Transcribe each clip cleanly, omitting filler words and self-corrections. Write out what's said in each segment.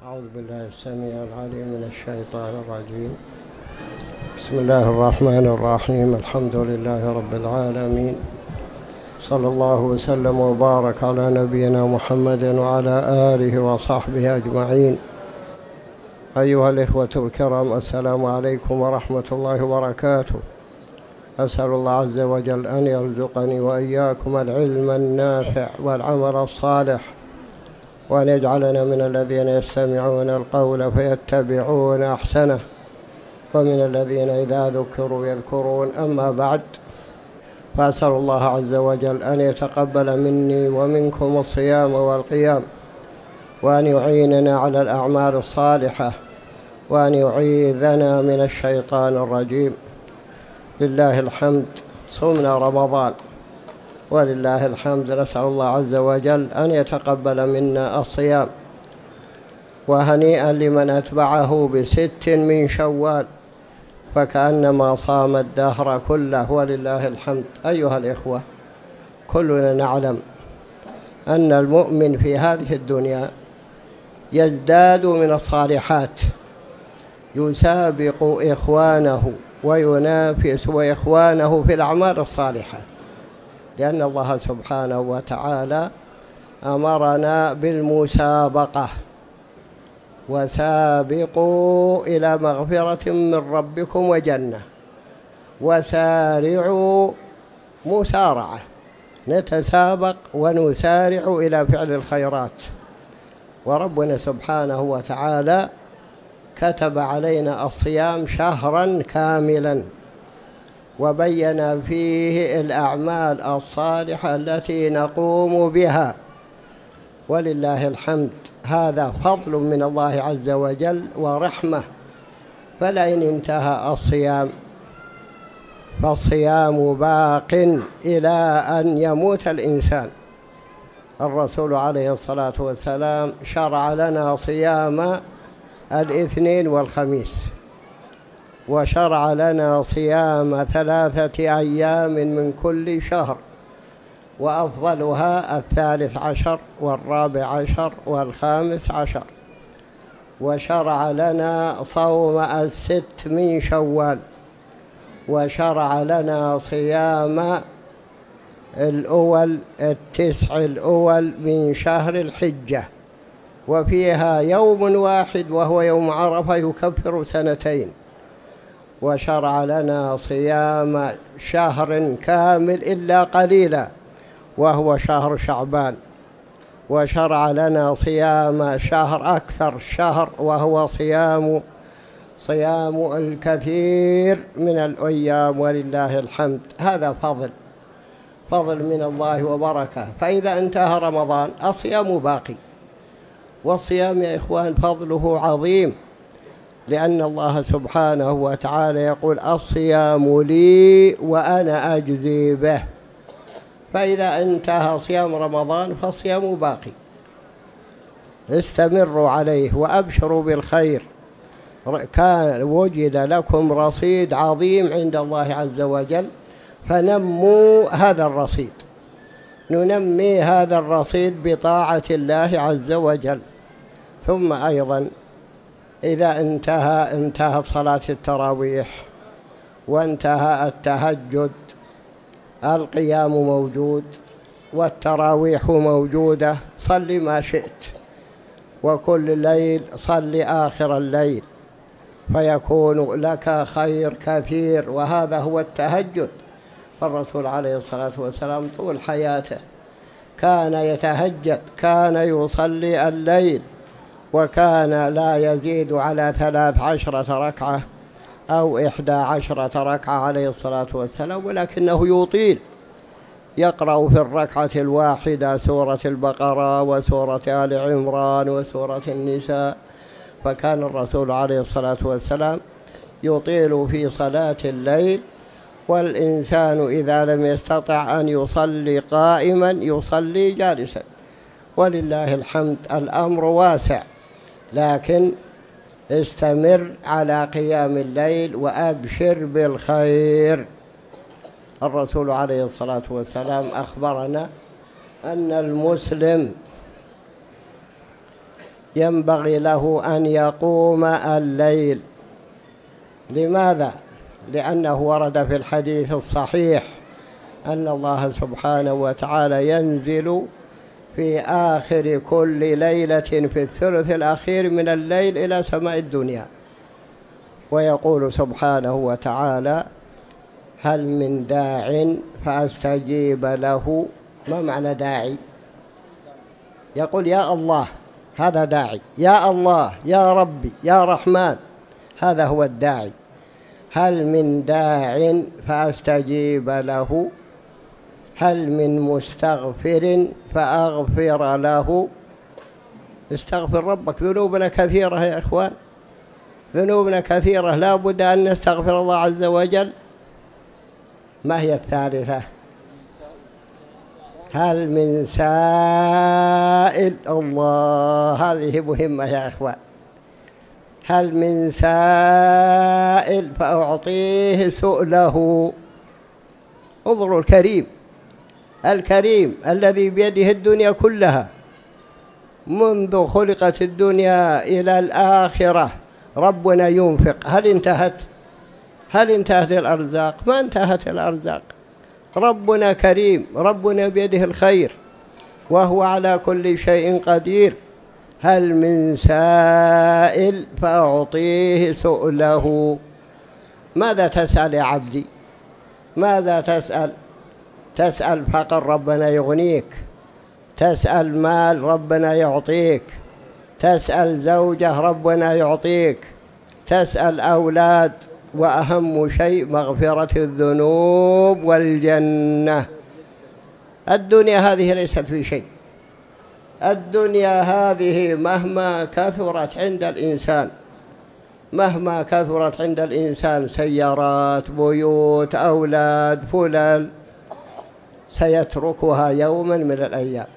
أعوذ بالله السميع العليم من الشيطان الرجيم. بسم الله الرحمن الرحيم. الحمد لله رب العالمين، صلى الله وسلم وبارك على نبينا محمد وعلى آله وصحبه أجمعين. أيها الإخوة الكرام، السلام عليكم ورحمة الله وبركاته. أسأل الله عز وجل أن يرزقني وإياكم العلم النافع والعمل الصالح، وأن يجعلنا من الذين يستمعون القول فيتبعون أحسنه، ومن الذين إذا ذكروا يذكرون. أما بعد، فأسأل الله عز وجل أن يتقبل مني ومنكم الصيام والقيام، وأن يعيننا على الأعمال الصالحة، وأن يعيذنا من الشيطان الرجيم. لله الحمد، صمنا رمضان ولله الحمد. نسأل الله عز وجل أن يتقبل منا الصيام، وهنيئا لمن أتبعه ب6 من شوال، فكأنما صام الدهر كله ولله الحمد. أيها الإخوة، كلنا نعلم أن المؤمن في هذه الدنيا يزداد من الصالحات، يسابق إخوانه وينافس إخوانه في الأعمال الصالحة، لأن الله سبحانه وتعالى أمرنا بالمسابقة: وسابقوا إلى مغفرة من ربكم وجنة، وسارعوا، مسارعة، نتسابق ونسارع إلى فعل الخيرات. وربنا سبحانه وتعالى كتب علينا الصيام شهرا كاملا، وبين فيه الأعمال الصالحة التي نقوم بها، ولله الحمد. هذا فضل من الله عز وجل ورحمة. فلئن انتهى الصيام فالصيام باق إلى أن يموت الإنسان. الرسول عليه الصلاة والسلام شرع لنا صيام الاثنين والخميس، وشرع لنا صيام 3 أيام من كل شهر، وأفضلها 13 و14 و15. وشرع لنا صوم 6 من شوال، وشرع لنا صيام 9 الأول من شهر الحجة، وفيها يوم واحد وهو يوم عرفة يكفر 2. وشرع لنا صيام شهر كامل إلا قليلا وهو شهر شعبان. وشرع لنا صيام شهر أكثر شهر وهو صيام الكثير من الأيام، ولله الحمد. هذا فضل من الله وبركة. فإذا انتهى رمضان الصيام باقي، والصيام يا إخوان فضله عظيم، لأن الله سبحانه وتعالى يقول: الصيام لي وأنا أجزي به. فإذا انتهى صيام رمضان فالصيام باقي، استمروا عليه وأبشروا بالخير. كان وجد لكم رصيد عظيم عند الله عز وجل، فنموا هذا الرصيد. ننمي هذا الرصيد بطاعة الله عز وجل. ثم أيضا إذا انتهت صلاة التراويح وانتهى التهجد، القيام موجود والتراويح موجودة، صل ما شئت، وكل ليل صل آخر الليل، فيكون لك خير كثير. وهذا هو التهجد. فالرسول عليه الصلاة والسلام طول حياته كان يتهجد، كان يصلي الليل، وكان لا يزيد على 13 ركعة أو 11 ركعة عليه الصلاة والسلام، ولكنه يطيل، يقرأ في الركعة الواحدة سورة البقرة وسورة آل عمران وسورة النساء. فكان الرسول عليه الصلاة والسلام يطيل في صلاة الليل. والإنسان إذا لم يستطع أن يصلي قائما يصلي جالسا، ولله الحمد. الأمر واسع، لكن استمر على قيام الليل وأبشر بالخير. الرسول عليه الصلاة والسلام أخبرنا أن المسلم ينبغي له أن يقوم الليل. لماذا؟ لأنه ورد في الحديث الصحيح أن الله سبحانه وتعالى ينزل في آخر كل ليلة في الثلث الأخير من الليل إلى سماء الدنيا، ويقول سبحانه وتعالى: هل من داع فأستجيب له. ما معنى داعي؟ يقول يا الله، هذا داعي، يا الله، يا ربي، يا رحمن، هذا هو الداعي. هل من داع فأستجيب له، هل من مستغفر فأغفر له. استغفر ربك، ذنوبنا كثيرة يا إخوان، ذنوبنا كثيرة، لا بد أن نستغفر الله عز وجل. ما هي الثالثة؟ هل من سائل. الله، هذه مهمة يا إخوان. هل من سائل فأعطيه سؤله. انظروا الكريم، الكريم الذي بيده الدنيا كلها منذ خلقت الدنيا إلى الآخرة. ربنا ينفق. هل انتهت؟ هل انتهت الأرزاق؟ ما انتهت الأرزاق. ربنا كريم، ربنا بيده الخير، وهو على كل شيء قدير. هل من سائل فأعطيه سؤله. ماذا تسأل يا عبدي؟ ماذا تسأل؟ تسأل فقر، ربنا يغنيك. تسأل مال، ربنا يعطيك. تسأل زوجة، ربنا يعطيك. تسأل أولاد، وأهم شيء مغفرة الذنوب والجنة. الدنيا هذه ليست في شيء. الدنيا هذه مهما كثرت عند الإنسان، مهما كثرت عند الإنسان، سيارات، بيوت، أولاد، فلل، سيتركها يوما من الأيام،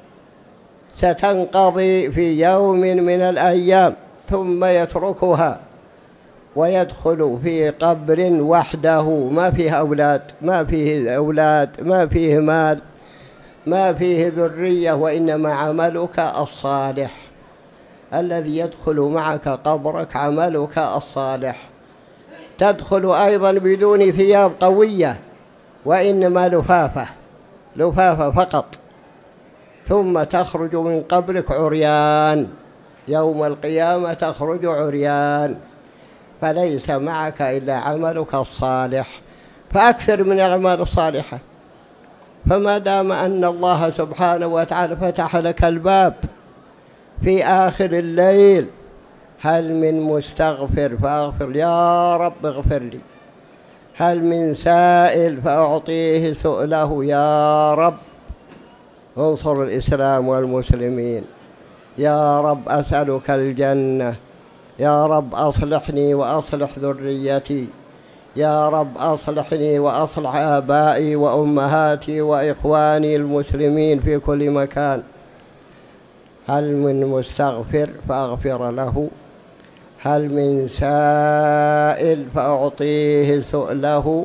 ستنقضي في يوم من الأيام، ثم يتركها ويدخل في قبر وحده، ما فيه أولاد، ما فيه أولاد، ما فيه مال، ما فيه ذرية، وإنما عملك الصالح الذي يدخل معك قبرك، عملك الصالح. تدخل أيضا بدون ثياب قوية، وإنما لفافة فقط، ثم تخرج من قبرك عريان. يوم القيامة تخرج عريان، فليس معك إلا عملك الصالح. فأكثر من الأعمال الصالحة. فما دام أن الله سبحانه وتعالى فتح لك الباب في آخر الليل، هل من مستغفر فأغفر، يا رب اغفر لي. هل من سائل فأعطيه سؤله، يا رب انصر الإسلام والمسلمين. يا رب أسألك الجنة. يا رب أصلحني وأصلح ذريتي. يا رب أصلحني وأصلح آبائي وأمهاتي وإخواني المسلمين في كل مكان. هل من مستغفر فأغفر له، هل من سائل فأعطيه سؤله.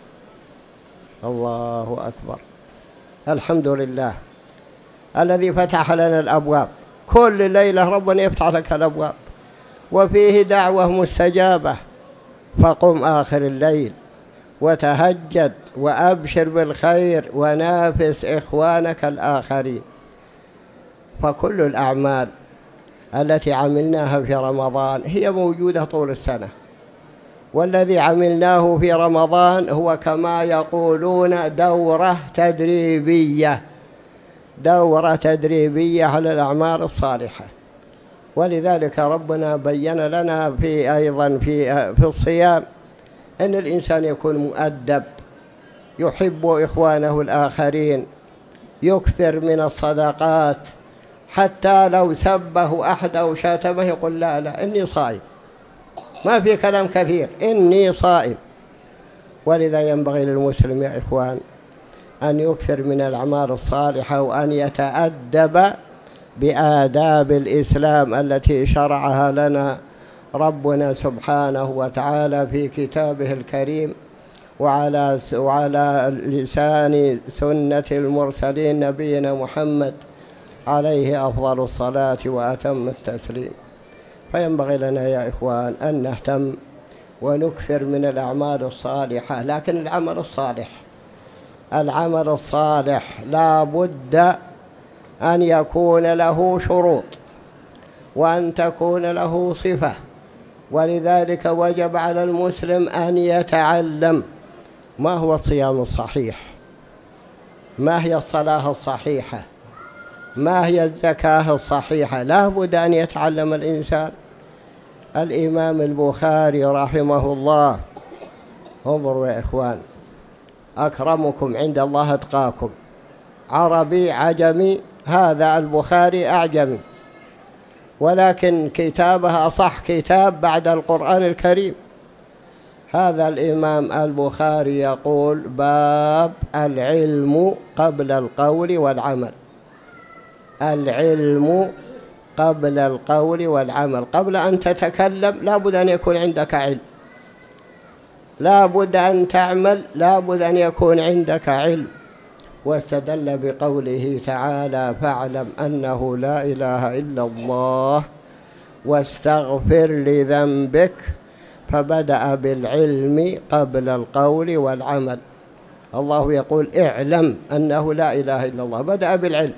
الله أكبر. الحمد لله الذي فتح لنا الأبواب. كل ليلة ربنا يفتح لك الأبواب، وفيه دعوة مستجابة. فقم آخر الليل وتهجد وأبشر بالخير ونافس إخوانك الآخرين. فكل الأعمال التي عملناها في رمضان هي موجودة طول السنة، والذي عملناه في رمضان هو كما يقولون دورة تدريبية، دورة تدريبية على الأعمال الصالحة. ولذلك ربنا بين لنا أيضا في الصيام أن الإنسان يكون مؤدب، يحب إخوانه الآخرين، يكثر من الصدقات، حتى لو سبه أحد أو شاتمه يقول لا لا إني صائم، ما في كلام كثير، إني صائم. ولذا ينبغي للمسلم يا إخوان أن يكثر من الأعمال الصالحة، وأن يتأدب بآداب الإسلام التي شرعها لنا ربنا سبحانه وتعالى في كتابه الكريم، وعلى لسان سنة المرسلين نبينا محمد عليه أفضل الصلاة وأتم التسليم. فينبغي لنا يا إخوان أن نهتم ونكثر من الأعمال الصالحة. لكن العمل الصالح لا بد أن يكون له شروط وأن تكون له صفة، ولذلك وجب على المسلم أن يتعلم ما هو الصيام الصحيح، ما هي الصلاة الصحيحة، ما هي الزكاة الصحيحة. لا بد أن يتعلم الإنسان. الإمام البخاري رحمه الله، انظروا يا إخوان، أكرمكم عند الله أتقاكم، عربي عجمي، هذا البخاري أعجمي، ولكن كتابه أصح كتاب بعد القرآن الكريم. هذا الإمام البخاري يقول: باب العلم قبل القول والعمل. العلم قبل القول والعمل. قبل أن تتكلم لا بد أن يكون عندك علم، لا بد أن تعمل، لا بد أن يكون عندك علم. واستدل بقوله تعالى: فاعلم أنه لا إله إلا الله واستغفر لذنبك، فبدأ بالعلم قبل القول والعمل. الله يقول: اعلم أنه لا إله إلا الله، بدأ بالعلم،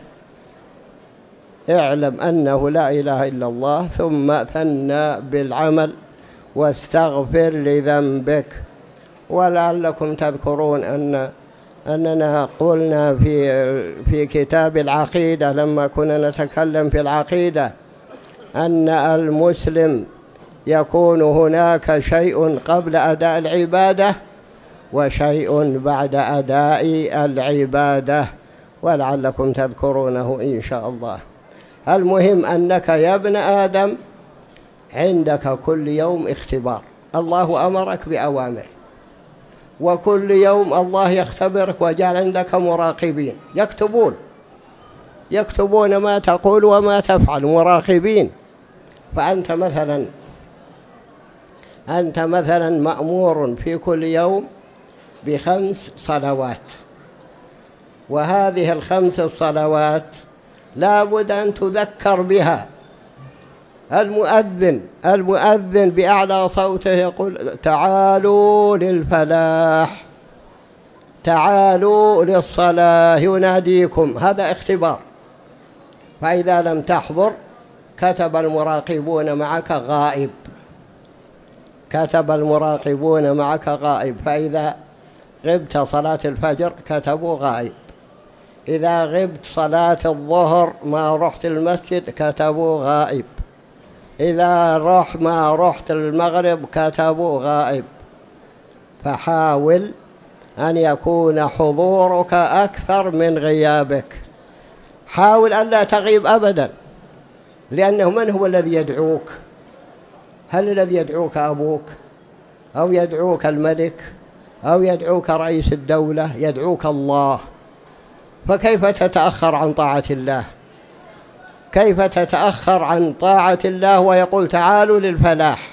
اعلم أنه لا إله إلا الله، ثم ثنى بالعمل: واستغفر لذنبك. ولعلكم تذكرون أننا قلنا في كتاب العقيدة لما كنا نتكلم في العقيدة أن المسلم يكون هناك شيء قبل أداء العبادة وشيء بعد أداء العبادة، ولعلكم تذكرونه إن شاء الله. المهم أنك يا ابن آدم عندك كل يوم اختبار. الله أمرك بأوامر، وكل يوم الله يختبرك وجعل عندك مراقبين يكتبون ما تقول وما تفعل، مراقبين. فأنت مثلا مأمور في كل يوم ب5 صلوات، وهذه ال5 صلوات لا بد أن تذكر بها. المؤذن بأعلى صوته يقول: تعالوا للفلاح، تعالوا للصلاة، يناديكم. هذا اختبار. فإذا لم تحضر كتب المراقبون معك غائب، فإذا غبت صلاة الفجر كتبوا غائب، إذا غبت صلاة الظهر ما رحت المسجد كتبوا غائب، إذا ما رحت المغرب كتبوا غائب. فحاول أن يكون حضورك أكثر من غيابك، حاول ألا تغيب أبدا، لأنه من هو الذي يدعوك؟ هل الذي يدعوك أبوك أو يدعوك الملك أو يدعوك رئيس الدولة؟ يدعوك الله. فكيف تتأخر عن طاعة الله؟ كيف تتأخر عن طاعة الله ويقول: تعالوا للفلاح،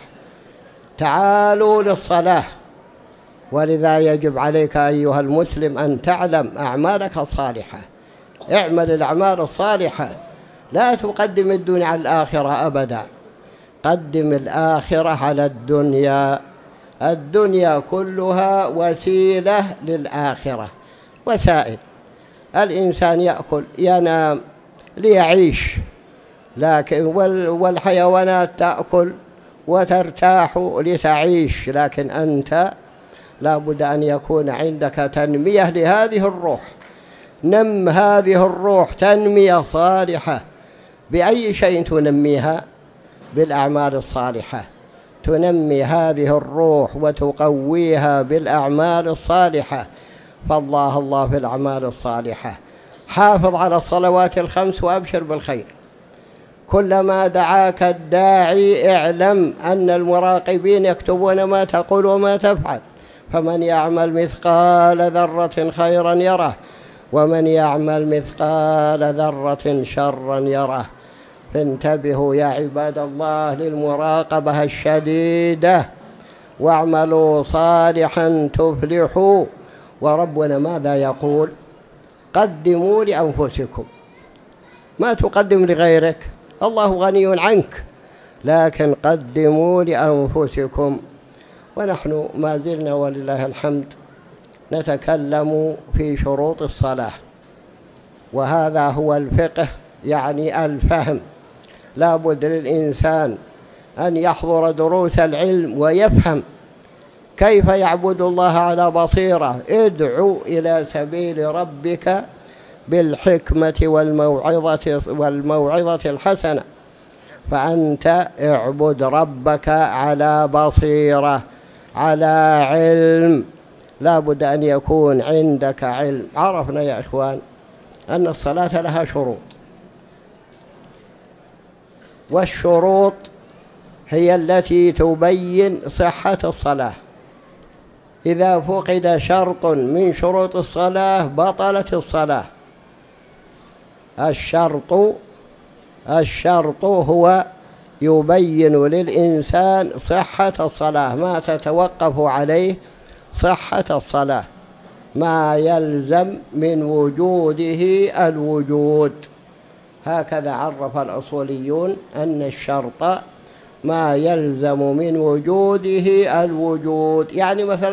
تعالوا للصلاة؟ ولذا يجب عليك أيها المسلم أن تعلم أعمالك الصالحة، اعمل الأعمال الصالحة، لا تقدم الدنيا على الآخرة أبدا، قدم الآخرة على الدنيا. الدنيا كلها وسيلة للآخرة، وسائل. الإنسان يأكل ينام ليعيش، لكن والحيوانات تأكل وترتاح لتعيش، لكن أنت لا بد أن يكون عندك تنمية لهذه الروح. نم هذه الروح تنمية صالحة. بأي شيء تنميها؟ بالأعمال الصالحة. تنمي هذه الروح وتقويها بالأعمال الصالحة. فالله في الأعمال الصالحة. حافظ على الصلوات ال5 وأبشر بالخير. كلما دعاك الداعي اعلم أن المراقبين يكتبون ما تقول وما تفعل. فمن يعمل مثقال ذرة خيرا يره، ومن يعمل مثقال ذرة شرا يره. فانتبهوا يا عباد الله للمراقبة الشديدة، واعملوا صالحا تفلحوا. وربنا ماذا يقول؟ قدموا لأنفسكم. ما تقدم لغيرك، الله غني عنك، لكن قدموا لأنفسكم. ونحن ما زلنا ولله الحمد نتكلم في شروط الصلاة، وهذا هو الفقه، يعني الفهم. لا بد للإنسان أن يحضر دروس العلم ويفهم كيف يعبد الله على بصيرة. ادعو إلى سبيل ربك بالحكمة والموعظة الحسنة، فأنت اعبد ربك على بصيرة، على علم. لا بد أن يكون عندك علم. عرفنا يا إخوان أن الصلاة لها شروط، والشروط هي التي تبين صحة الصلاة. إذا فقد شرط من شروط الصلاة بطلت الصلاة. الشرط هو يبين للإنسان صحة الصلاة، ما تتوقف عليه صحة الصلاة، ما يلزم من وجوده الوجود. هكذا عرف الأصوليون أن الشرط ما يلزم من وجوده الوجود. يعني مثلا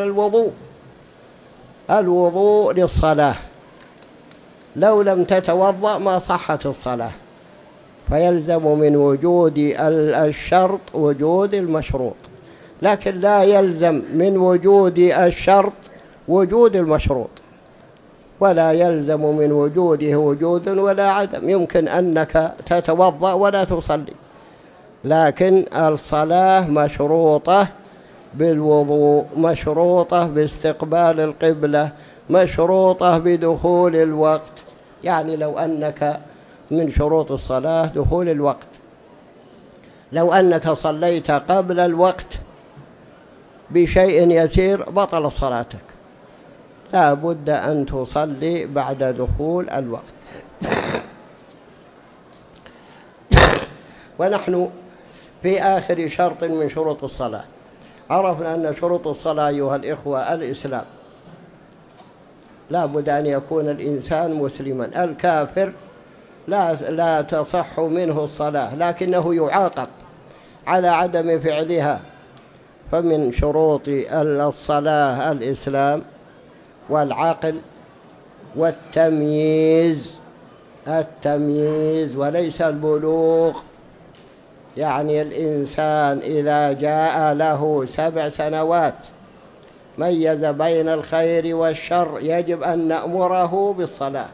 الوضوء للصلاة، لو لم تتوضأ ما صحت الصلاة، فيلزم من وجود الشرط وجود المشروط، لكن لا يلزم من وجود الشرط وجود المشروط، ولا يلزم من وجوده وجود ولا عدم. يمكن أنك تتوضأ ولا تصلي، لكن الصلاة مشروطة بالوضوء، مشروطة باستقبال القبلة، مشروطة بدخول الوقت. يعني لو أنك من شروط الصلاة دخول الوقت، لو أنك صليت قبل الوقت بشيء يسير بطل صلاتك، لا بد أن تصلي بعد دخول الوقت. ونحن في آخر شرط من شروط الصلاة. عرفنا أن شروط الصلاة أيها الإخوة الإسلام. لا بد أن يكون الإنسان مسلما. الكافر لا تصح منه الصلاة، لكنه يعاقب على عدم فعلها. فمن شروط الصلاة الإسلام والعقل والتمييز، التمييز وليس البلوغ. يعني الإنسان إذا جاء له 7 سنوات ميز بين الخير والشر يجب أن نأمره بالصلاة.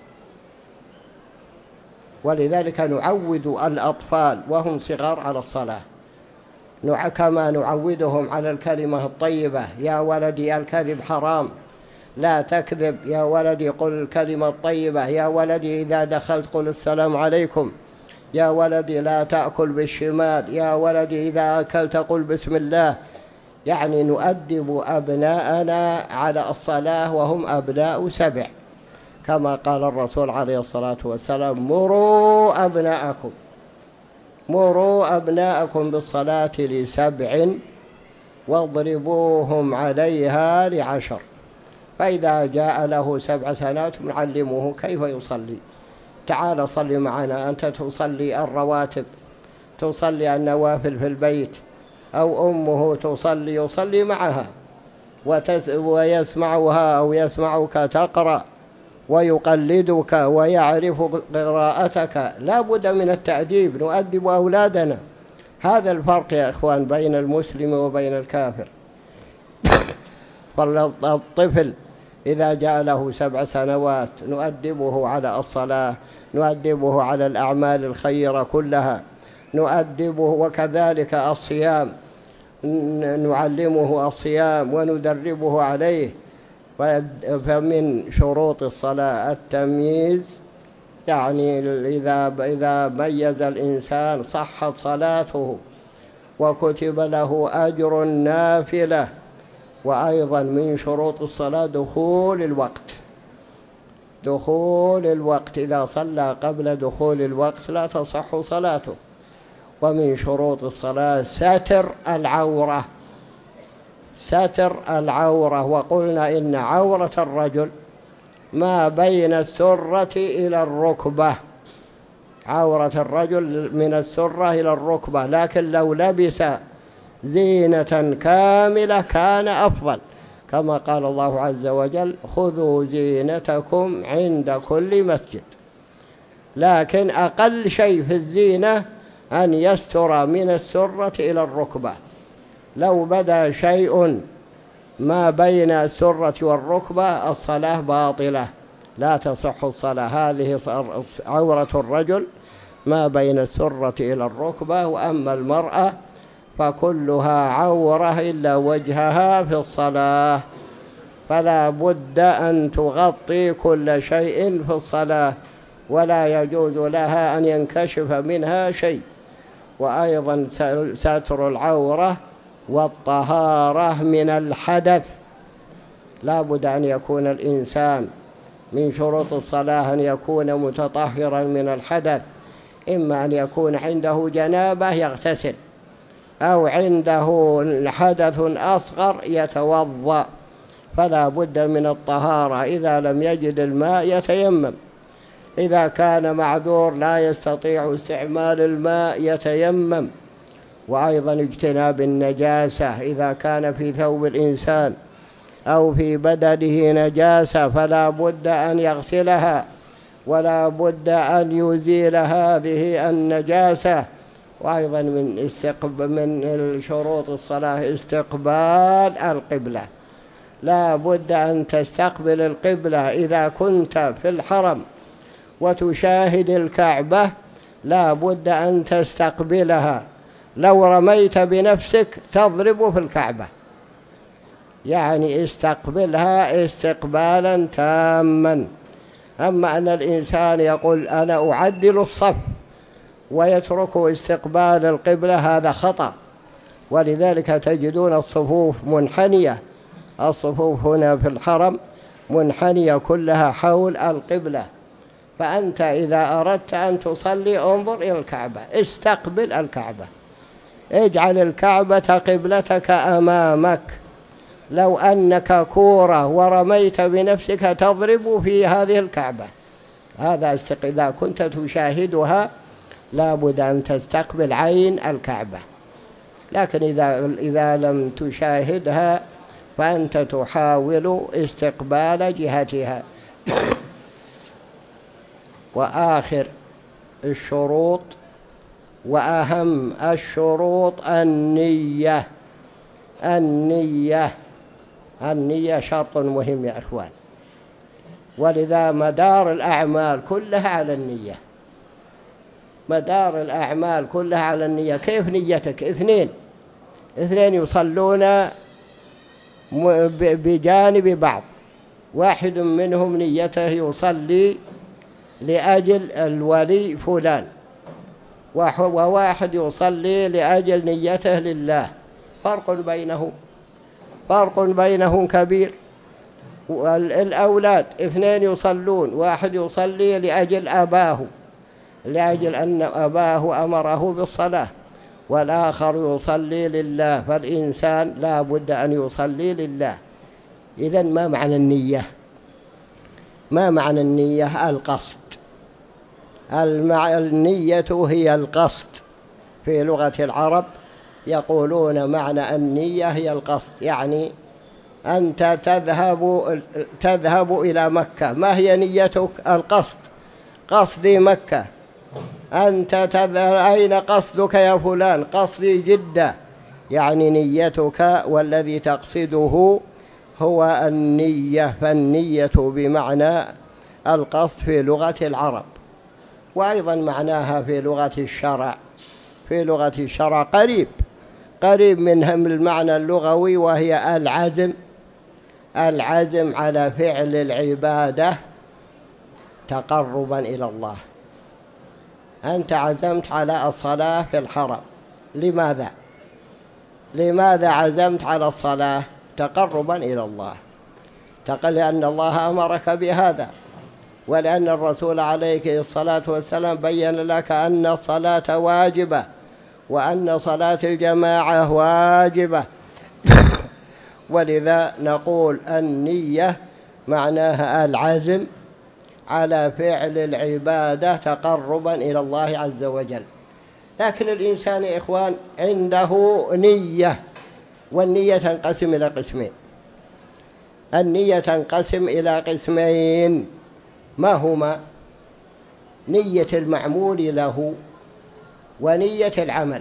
ولذلك نعود الأطفال وهم صغار على الصلاة، كما نعودهم على الكلمة الطيبة. يا ولدي الكذب حرام، لا تكذب. يا ولدي قل الكلمة الطيبة. يا ولدي إذا دخلت قل السلام عليكم. يا ولدي لا تأكل بالشمال. يا ولدي إذا أكلت قل بسم الله. يعني نؤدب أبناءنا على الصلاة وهم أبناء 7، كما قال الرسول عليه الصلاة والسلام: مروا أبناءكم بالصلاة ل7 واضربوهم عليها ل10. فإذا جاء له 7 سنوات نعلمه كيف يصلي. تعال صلي معنا، أنت تصلي الرواتب، تصلي النوافل في البيت، أو أمه يصلي معها ويسمعها أو يسمعك تقرأ ويقلدك ويعرف قراءتك. لا بد من التأديب، نؤدب أولادنا. هذا الفرق يا إخوان بين المسلم وبين الكافر. فالطفل إذا جاء له 7 سنوات نؤدبه على الصلاة، نؤدبه على الأعمال الخيرة كلها، نؤدبه. وكذلك الصيام، نعلمه الصيام وندربه عليه. فمن شروط الصلاة التمييز، يعني إذا ميز الإنسان صحت صلاته وكتب له أجر نافلة. وأيضا من شروط الصلاة دخول الوقت. إذا صلى قبل دخول الوقت لا تصح صلاته. ومن شروط الصلاة ستر العورة. وقلنا إن عورة الرجل ما بين السرة إلى الركبة، عورة الرجل من السرة إلى الركبة، لكن لو لبس زينة كاملة كان أفضل، كما قال الله عز وجل: خذوا زينتكم عند كل مسجد. لكن أقل شيء في الزينة أن يستر من السرة إلى الركبة. لو بدا شيء ما بين السرة والركبة الصلاة باطلة، لا تصح الصلاة. هذه عورة الرجل ما بين السرة إلى الركبة، وأما المرأة فكلها عورة إلا وجهها في الصلاة، فلا بد أن تغطي كل شيء في الصلاة، ولا يجوز لها أن ينكشف منها شيء. وأيضا ستر العورة والطهارة من الحدث، لا بد أن يكون الإنسان من شروط الصلاة أن يكون متطهرا من الحدث، إما أن يكون عنده جنابة يغتسل، أو عنده حدث أصغر يتوضأ، فلا بد من الطهارة. إذا لم يجد الماء يتيمم، إذا كان معذور لا يستطيع استعمال الماء يتيمم. وأيضا اجتناب النجاسة، إذا كان في ثوب الإنسان أو في بدنه نجاسة فلا بد أن يغسلها، ولا بد أن يزيل هذه النجاسة. وأيضا من شروط الصلاة استقبال القبلة، لا بد أن تستقبل القبلة. إذا كنت في الحرم وتشاهد الكعبة لا بد أن تستقبلها، لو رميت بنفسك تضرب في الكعبة، يعني استقبلها استقبالا تاما. أما أن الإنسان يقول أنا أعدل الصف ويترك استقبال القبلة هذا خطأ، ولذلك تجدون الصفوف منحنية، الصفوف هنا في الحرم منحنية كلها حول القبلة. فأنت إذا أردت أن تصلي انظر إلى الكعبة، استقبل الكعبة، اجعل الكعبة قبلتك أمامك. لو أنك كورة ورميت بنفسك تضرب في هذه الكعبة، هذا إذا كنت تشاهدها لا بد أن تستقبل عين الكعبة. لكن إذا لم تشاهدها فأنت تحاول استقبال جهتها. وآخر الشروط وأهم الشروط النية. النية شرط مهم يا إخوان، ولذا مدار الأعمال كلها على النية، مدار الأعمال كلها على النية. كيف نيتك؟ اثنين يصلون بجانب بعض، واحد منهم نيته يصلي لأجل الولي فلان، وواحد يصلي لأجل نيته لله، فرق بينهم كبير. الأولاد اثنين يصلون، واحد يصلي لأجل أباه، لأجل أن أباه أمره بالصلاة، والآخر يصلي لله. فالإنسان لا بد أن يصلي لله. إذن ما معنى النية؟ ما معنى النية؟ القصد. النية هي القصد. في لغة العرب يقولون معنى النية هي القصد، يعني أنت تذهب إلى مكة، ما هي نيتك؟ القصد، قصدي مكة. أنت تذهب، أين قصدك يا فلان؟ قصدي جدة، يعني نيتك والذي تقصده هو النية. فالنية بمعنى القصد في لغة العرب، وأيضا معناها في لغة الشرع. في لغة الشرع قريب منها من المعنى اللغوي، وهي العزم على فعل العبادة تقربا إلى الله. أنت عزمت على الصلاة في الحرم، لماذا عزمت على الصلاة؟ تقربا إلى الله، لأن الله أمرك بهذا، ولأن الرسول عليه الصلاة والسلام بيّن لك أن الصلاة واجبة، وأن صلاة الجماعة واجبة. ولذا نقول النية معناها العزم على فعل العبادة تقربا إلى الله عز وجل. لكن الإنسان يا إخوان عنده نية، والنية تنقسم إلى قسمين. النية تنقسم إلى قسمين، ما هما؟ نية المعمول له ونية العمل.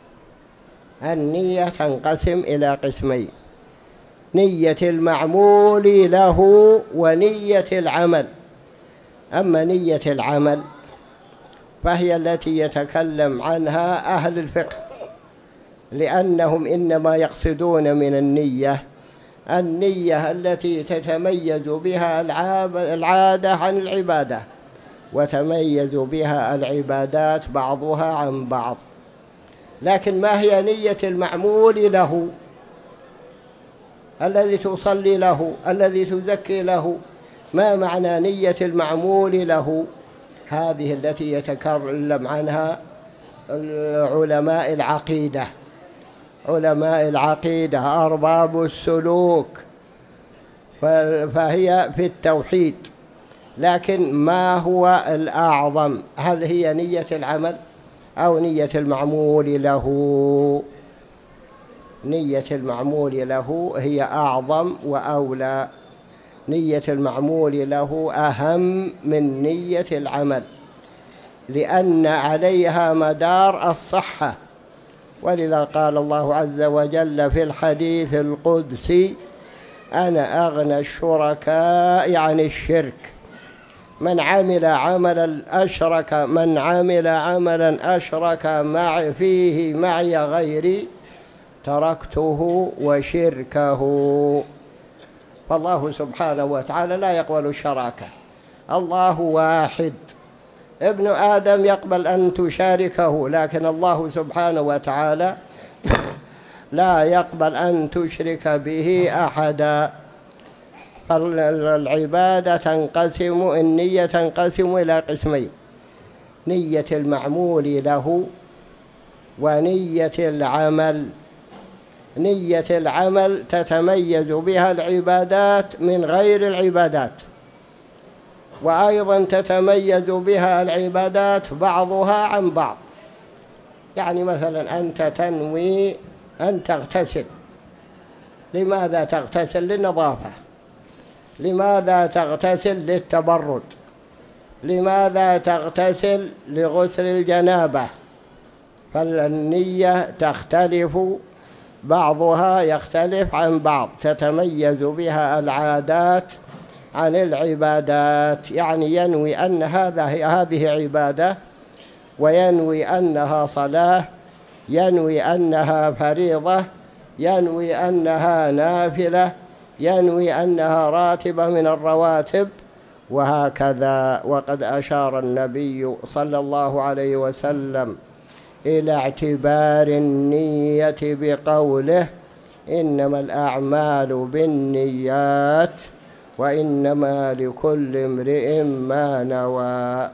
النية تنقسم إلى قسمين: نية المعمول له ونية العمل. أما نية العمل فهي التي يتكلم عنها أهل الفقه، لأنهم إنما يقصدون من النية التي تتميز بها العادة عن العبادة، وتميز بها العبادات بعضها عن بعض. لكن ما هي نية المعمول له؟ الذي تصلي له، الذي تزكي له، ما معنى نية المعمول له؟ هذه التي يتكلم عنها علماء العقيدة، علماء العقيدة أرباب السلوك، فهي في التوحيد. لكن ما هو الأعظم؟ هل هي نية العمل أو نية المعمول له؟ نية المعمول له هي أعظم وأولى. نية المعمول له أهم من نية العمل، لأن عليها مدار الصحة. ولذا قال الله عز وجل في الحديث القدسي: أنا أغنى الشركاء عن الشرك، من عمل عملا أشرك فيه معي غيري تركته وشركه. فالله سبحانه وتعالى لا يقبل الشراكة، الله واحد. ابن آدم يقبل أن تشاركه، لكن الله سبحانه وتعالى لا يقبل أن تشرك به أحدا. فالعبادة تنقسم، النية تنقسم إلى قسمين: نية المعمول له ونية العمل. نية العمل تتميز بها العبادات من غير العبادات، وأيضا تتميز بها العبادات بعضها عن بعض. يعني مثلا أنت تنوي أن تغتسل، لماذا تغتسل؟ للنظافة. لماذا تغتسل؟ للتبرد. لماذا تغتسل؟ لغسل الجنابة. فالنية تختلف، بعضها يختلف عن بعض، تتميز بها العادات عن العبادات. يعني ينوي أن هذه عبادة، وينوي أنها صلاة، ينوي أنها فريضة، ينوي أنها نافلة، ينوي أنها راتبة من الرواتب، وهكذا. وقد أشار النبي صلى الله عليه وسلم إلى اعتبار النية بقوله: إنما الأعمال بالنيات وإنما لكل امرئ ما نوى.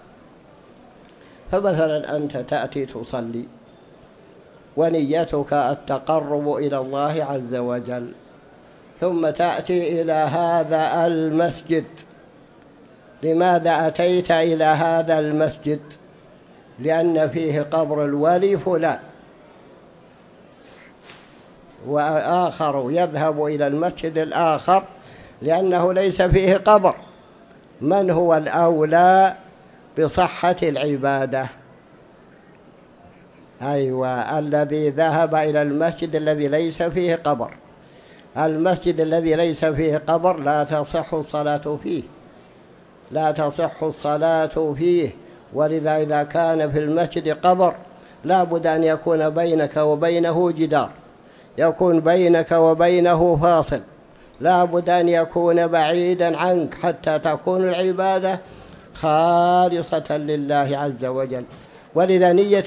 فمثلا أنت تأتي تصلي ونيتك التقرب إلى الله عز وجل، ثم تأتي إلى هذا المسجد. لماذا أتيت إلى هذا المسجد؟ لأن فيه قبر الولي فلان. وآخر يذهب إلى المسجد الآخر لأنه ليس فيه قبر. من هو الأولى بصحة العبادة؟ أيوة، الذي ذهب إلى المسجد الذي ليس فيه قبر. المسجد الذي ليس فيه قبر لا تصح الصلاة فيه، لا تصح الصلاة فيه. ولذا إذا كان في المسجد قبر لا بد أن يكون بينك وبينه جدار، يكون بينك وبينه فاصل، لا بد أن يكون بعيدا عنك حتى تكون العبادة خالصة لله عز وجل. ولذا نية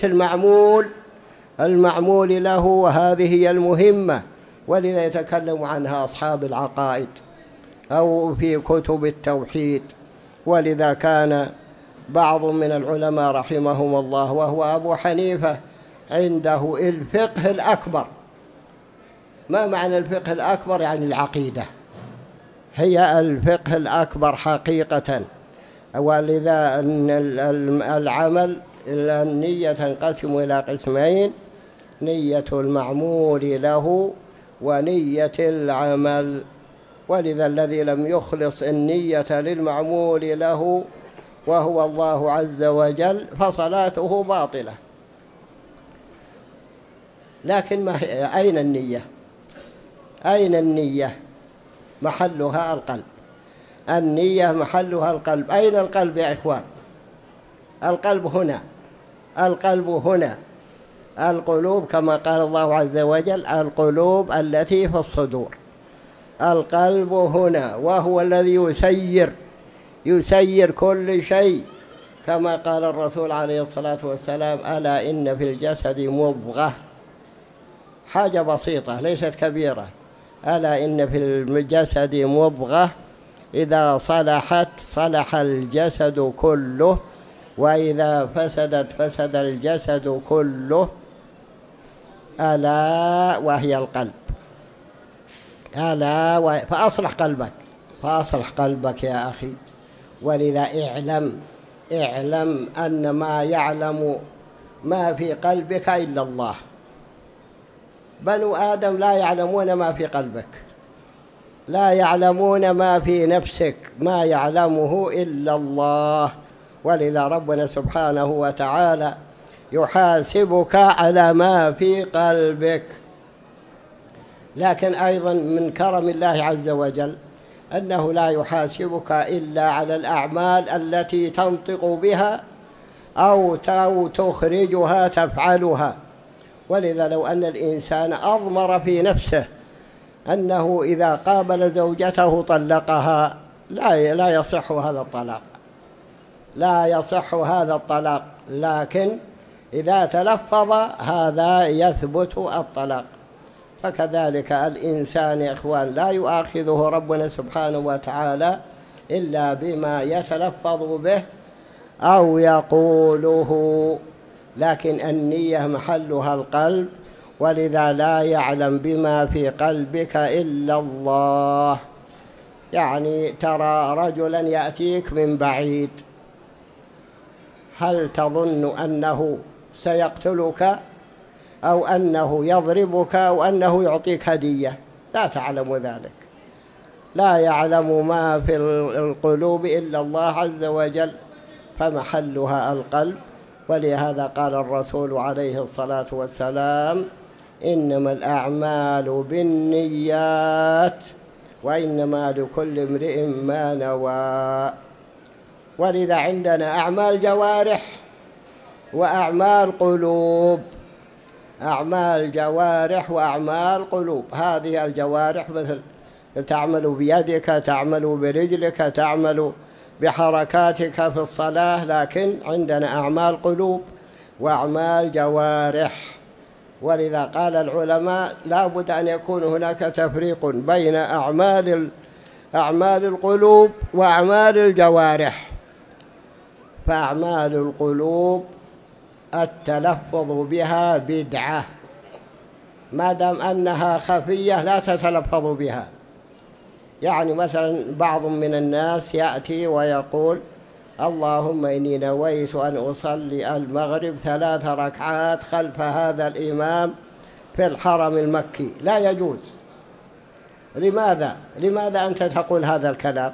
المعمول له، وهذه هي المهمة. ولذا يتكلم عنها أصحاب العقائد أو في كتب التوحيد. ولذا كان بعض من العلماء رحمهم الله، وهو أبو حنيفة، عنده الفقه الأكبر. ما معنى الفقه الأكبر؟ يعني العقيدة هي الفقه الأكبر حقيقة. ولذا أن العمل النية تنقسم إلى قسمين: نية المعمول له ونية العمل. ولذا الذي لم يخلص النية للمعمول له وهو الله عز وجل فصلاته باطلة. لكن ما أين النية؟ أين النية؟ محلها القلب. النية محلها القلب. أين القلب يا إخوان؟ القلب هنا، القلب هنا. القلوب كما قال الله عز وجل: القلوب التي في الصدور. القلب هنا، وهو الذي يسير كل شيء، كما قال الرسول عليه الصلاة والسلام: ألا إن في الجسد مضغة. حاجة بسيطة ليست كبيرة. ألا إن في الجسد مضغة إذا صلحت صلح الجسد كله، وإذا فسدت فسد الجسد كله. ألا وهي القلب. ألا فأصلح قلبك، فأصلح قلبك يا أخي. ولذا اعلم أن ما يعلم ما في قلبك إلا الله. بنو آدم لا يعلمون ما في قلبك، لا يعلمون ما في نفسك، ما يعلمه إلا الله. ولذا ربنا سبحانه وتعالى يحاسبك على ما في قلبك. لكن أيضا من كرم الله عز وجل أنه لا يحاسبك إلا على الأعمال التي تنطق بها أو تخرجها تفعلها. ولذا لو أن الإنسان أضمر في نفسه أنه إذا قابل زوجته طلقها لا يصح هذا الطلاق، لا يصح هذا الطلاق. لكن إذا تلفظ هذا يثبت الطلاق. فكذلك الإنسان يا إخوان لا يؤاخذه ربنا سبحانه وتعالى إلا بما يتلفظ به أو يقوله. لكن النية محلها القلب، ولذا لا يعلم بما في قلبك إلا الله. يعني ترى رجلا يأتيك من بعيد، هل تظن أنه سيقتلك أو أنه يضربك أو أنه يعطيك هدية؟ لا تعلم ذلك. لا يعلم ما في القلوب إلا الله عز وجل، فمحلها القلب. ولهذا قال الرسول عليه الصلاة والسلام: إنما الأعمال بالنيات وإنما لكل امرئ ما نوى. ولذا عندنا أعمال جوارح وأعمال قلوب. أعمال جوارح وأعمال قلوب. هذه الجوارح مثل تعمل بيدك، تعمل برجلك، تعمل بحركاتك في الصلاة. لكن عندنا أعمال قلوب وأعمال جوارح. ولذا قال العلماء لا بد أن يكون هناك تفريق بين أعمال القلوب وأعمال الجوارح. فأعمال القلوب التلفظ بها بدعة، ما دام أنها خفية لا تتلفظ بها. يعني مثلا بعض من الناس يأتي ويقول: اللهم إني نويت أن أصلي المغرب 3 ركعات خلف هذا الإمام في الحرم المكي. لا يجوز. لماذا أنت تقول هذا الكلام؟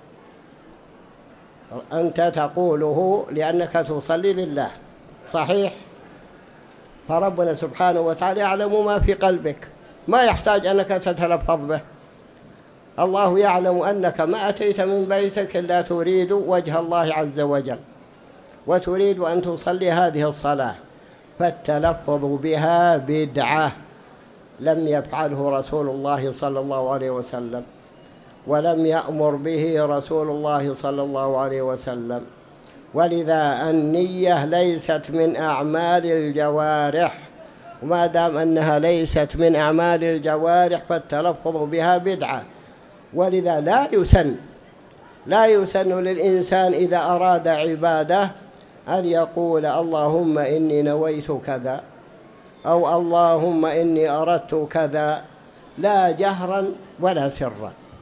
أنت تقوله لأنك تصلي لله، صحيح؟ فربنا سبحانه وتعالى يعلم ما في قلبك، ما يحتاج أنك تتلفظ به. الله يعلم أنك ما أتيت من بيتك إلا تريد وجه الله عز وجل، وتريد أن تصلي هذه الصلاة. فالتلفظ بها بدعة لم يفعله رسول الله صلى الله عليه وسلم، ولم يأمر به رسول الله صلى الله عليه وسلم. ولذا النية ليست من أعمال الجوارح، وما دام أنها ليست من أعمال الجوارح فالتلفظ بها بدعة. ولذا لا يسن للإنسان إذا أراد عبادة أن يقول: اللهم إني نويت كذا، أو اللهم إني أردت كذا، لا جهرا ولا سرا.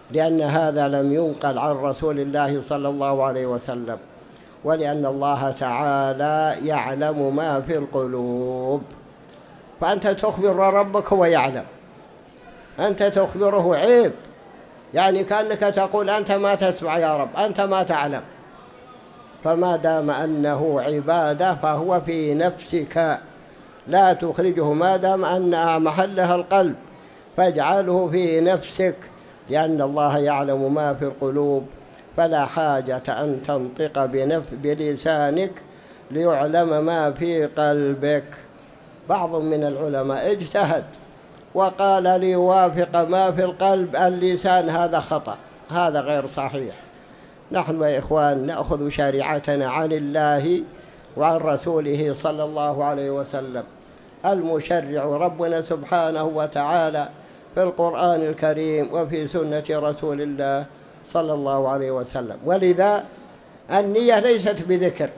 لأن هذا لم ينقل عن رسول الله صلى الله عليه وسلم، ولأن الله تعالى يعلم ما في القلوب، فأنت تخبر ربك هو يعلم، أنت تخبره عيب، يعني كأنك تقول أنت ما تسمع يا رب، أنت ما تعلم. فما دام أنه عبادة فهو في نفسك، لا تخرجه، ما دام أن محلها القلب فاجعله في نفسك، لأن الله يعلم ما في القلوب، فلا حاجة أن تنطق بلسانك ليعلم ما في قلبك. بعض من العلماء اجتهد وقال ليوافق ما في القلب اللسان، هذا خطأ، هذا غير صحيح. نحن يا إخوان نأخذ شريعتنا عن الله وعن رسوله صلى الله عليه وسلم. المشرع ربنا سبحانه وتعالى في القرآن الكريم وفي سنة رسول الله صلى الله عليه وسلم. ولذا النية ليست بذكر،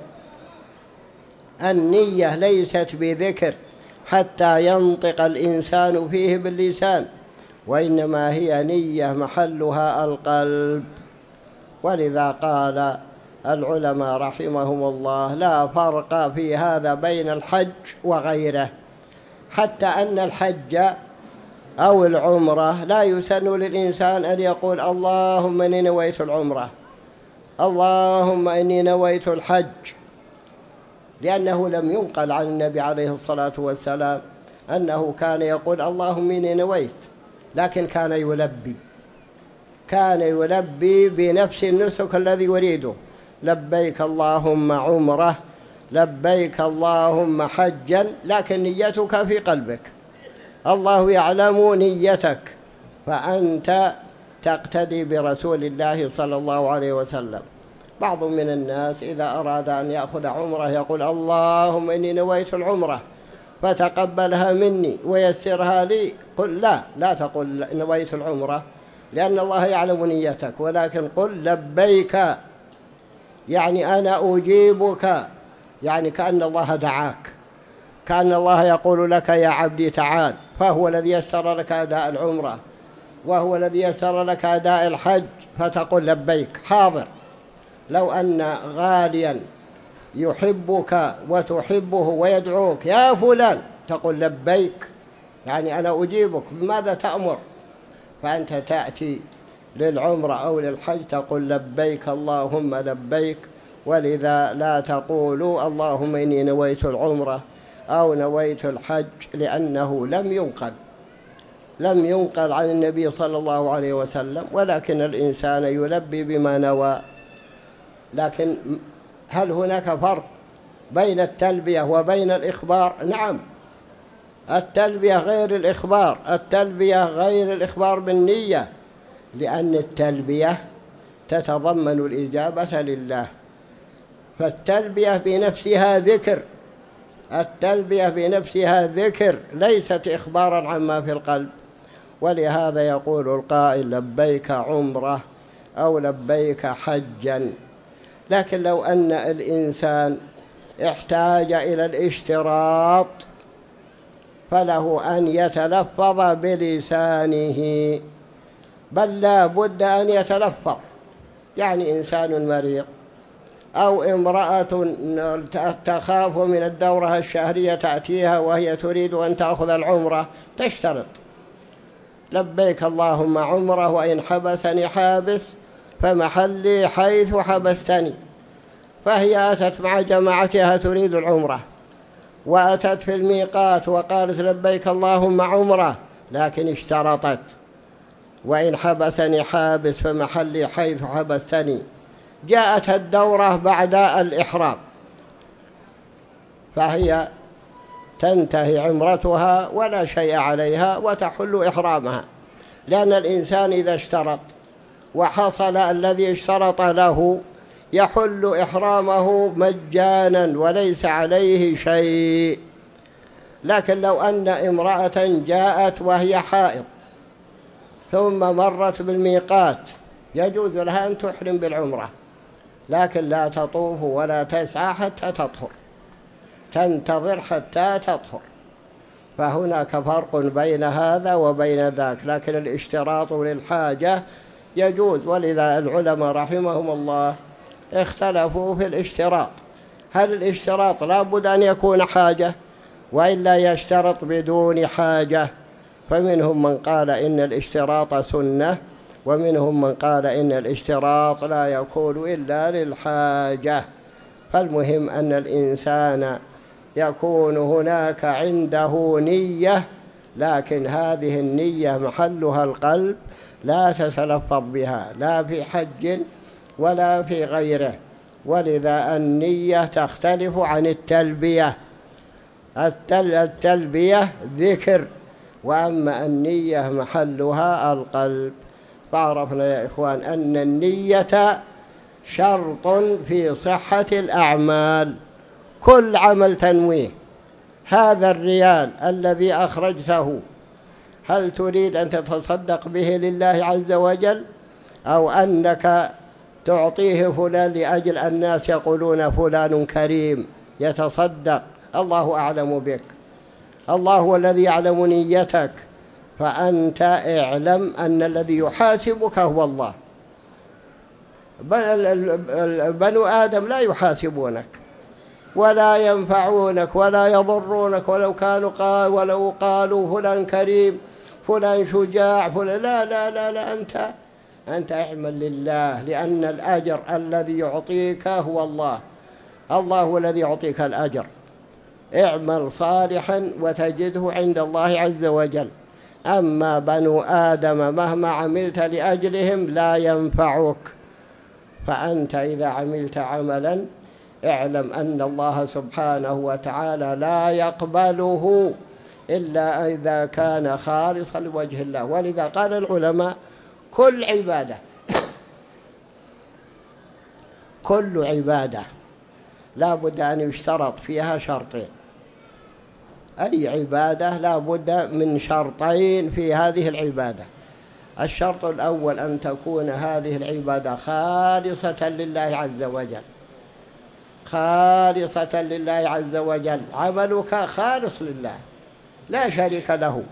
النية ليست بذكر حتى ينطق الإنسان فيه باللسان، وإنما هي نية محلها القلب. ولذا قال العلماء رحمهم الله لا فرق في هذا بين الحج وغيره، حتى أن الحج أو العمرة لا يسن للإنسان أن يقول اللهم إني نويت العمرة، اللهم إني نويت الحج، لأنه لم ينقل عن النبي عليه الصلاة والسلام أنه كان يقول اللهم إني نويت، لكن كان يلبي بنفس النسك الذي يريده، لبيك اللهم عمرة، لبيك اللهم حجا، لكن نيتك في قلبك، الله يعلم نيتك، فأنت تقتدي برسول الله صلى الله عليه وسلم. بعض من الناس إذا أراد أن يأخذ عمره يقول اللهم إني نويت العمرة فتقبلها مني ويسرها لي. قل لا تقل نويت العمرة، لأن الله يعلم نيتك، ولكن قل لبيك، يعني أنا أجيبك، يعني كأن الله دعاك، كأن الله يقول لك يا عبدي تعال، فهو الذي يسر لك أداء العمرة وهو الذي يسر لك أداء الحج، فتقول لبيك حاضر. لو أن غاليا يحبك وتحبه ويدعوك يا فلان، تقول لبيك، يعني أنا أجيبك، بماذا تأمر؟ فأنت تأتي للعمرة أو للحج تقول لبيك اللهم لبيك. ولذا لا تقولوا اللهم إني نويت العمرة أو نويت الحج، لأنه لم ينقل عن النبي صلى الله عليه وسلم، ولكن الإنسان يلبي بما نوى. لكن هل هناك فرق بين التلبية وبين الإخبار؟ نعم، التلبية غير الإخبار، التلبية غير الإخبار بالنية، لأن التلبية تتضمن الإجابة لله، فالتلبية بنفسها ذكر، التلبية بنفسها ذكر ليست إخبارا عما في القلب. ولهذا يقول القائل لبيك عمرة أو لبيك حجا. لكن لو أن الإنسان احتاج إلى الاشتراط فله أن يتلفظ بلسانه، بل لا بد أن يتلفظ. يعني إنسان مريض أو امرأة تخاف من الدورة الشهرية تأتيها وهي تريد أن تأخذ العمرة، تشترط لبيك اللهم عمرة وإن حبسني حابس فمحلي حيث حبستني. فهي أتت مع جماعتها تريد العمرة، وأتت في الميقات وقالت لبيك اللهم عمرة، لكن اشترطت وإن حبسني حابس فمحلي حيث حبستني. جاءت الدورة بعد الإحرام، فهي تنتهي عمرتها ولا شيء عليها وتحل إحرامها، لأن الإنسان إذا اشترط وحصل الذي اشترط له يحل إحرامه مجانا وليس عليه شيء. لكن لو أن امرأة جاءت وهي حائض ثم مرت بالميقات يجوز لها أن تحرم بالعمرة، لكن لا تطوف ولا تسعى حتى تطهر، تنتظر حتى تطهر. فهناك فرق بين هذا وبين ذاك. لكن الاشتراط للحاجة يجوز. ولذا العلماء رحمهم الله اختلفوا في الاشتراط، هل الاشتراط لا بد أن يكون حاجة وإلا يشترط بدون حاجة؟ فمنهم من قال إن الاشتراط سنة، ومنهم من قال إن الاشتراط لا يكون إلا للحاجة. فالمهم أن الإنسان يكون هناك عنده نية، لكن هذه النية محلها القلب، لا تتلفظ بها لا في حج ولا في غيره. ولذا النية تختلف عن التلبية. التلبية ذكر، وأما النية محلها القلب. فعرفنا يا إخوان أن النية شرط في صحة الأعمال. كل عمل تنويه، هذا الريال الذي أخرجته هل تريد أن تتصدق به لله عز وجل، أو أنك تعطيه فلان لأجل الناس يقولون فلان كريم يتصدق؟ الله أعلم بك، الله هو الذي يعلم نيتك. فأنت اعلم أن الذي يحاسبك هو الله. بنو آدم لا يحاسبونك ولا ينفعونك ولا يضرونك ولو قالوا فلان كريم فلان شجاع فلان. لا لا لا لا، أنت اعمل لله، لأن الأجر الذي يعطيك هو الله. الله هو الذي يعطيك الأجر. اعمل صالحا وتجده عند الله عز وجل. أما بنو آدم مهما عملت لأجلهم لا ينفعك. فأنت إذا عملت عملا اعلم أن الله سبحانه وتعالى لا يقبله إلا إذا كان خالصا لوجه الله. ولذا قال العلماء كل عبادة لا بد أن يشترط فيها شرطين. أي عبادة لا بد من شرطين في هذه العبادة. الشرط الأول أن تكون هذه العبادة خالصة لله عز وجل، خالصة لله عز وجل، عملك خالص لله لا شريك له.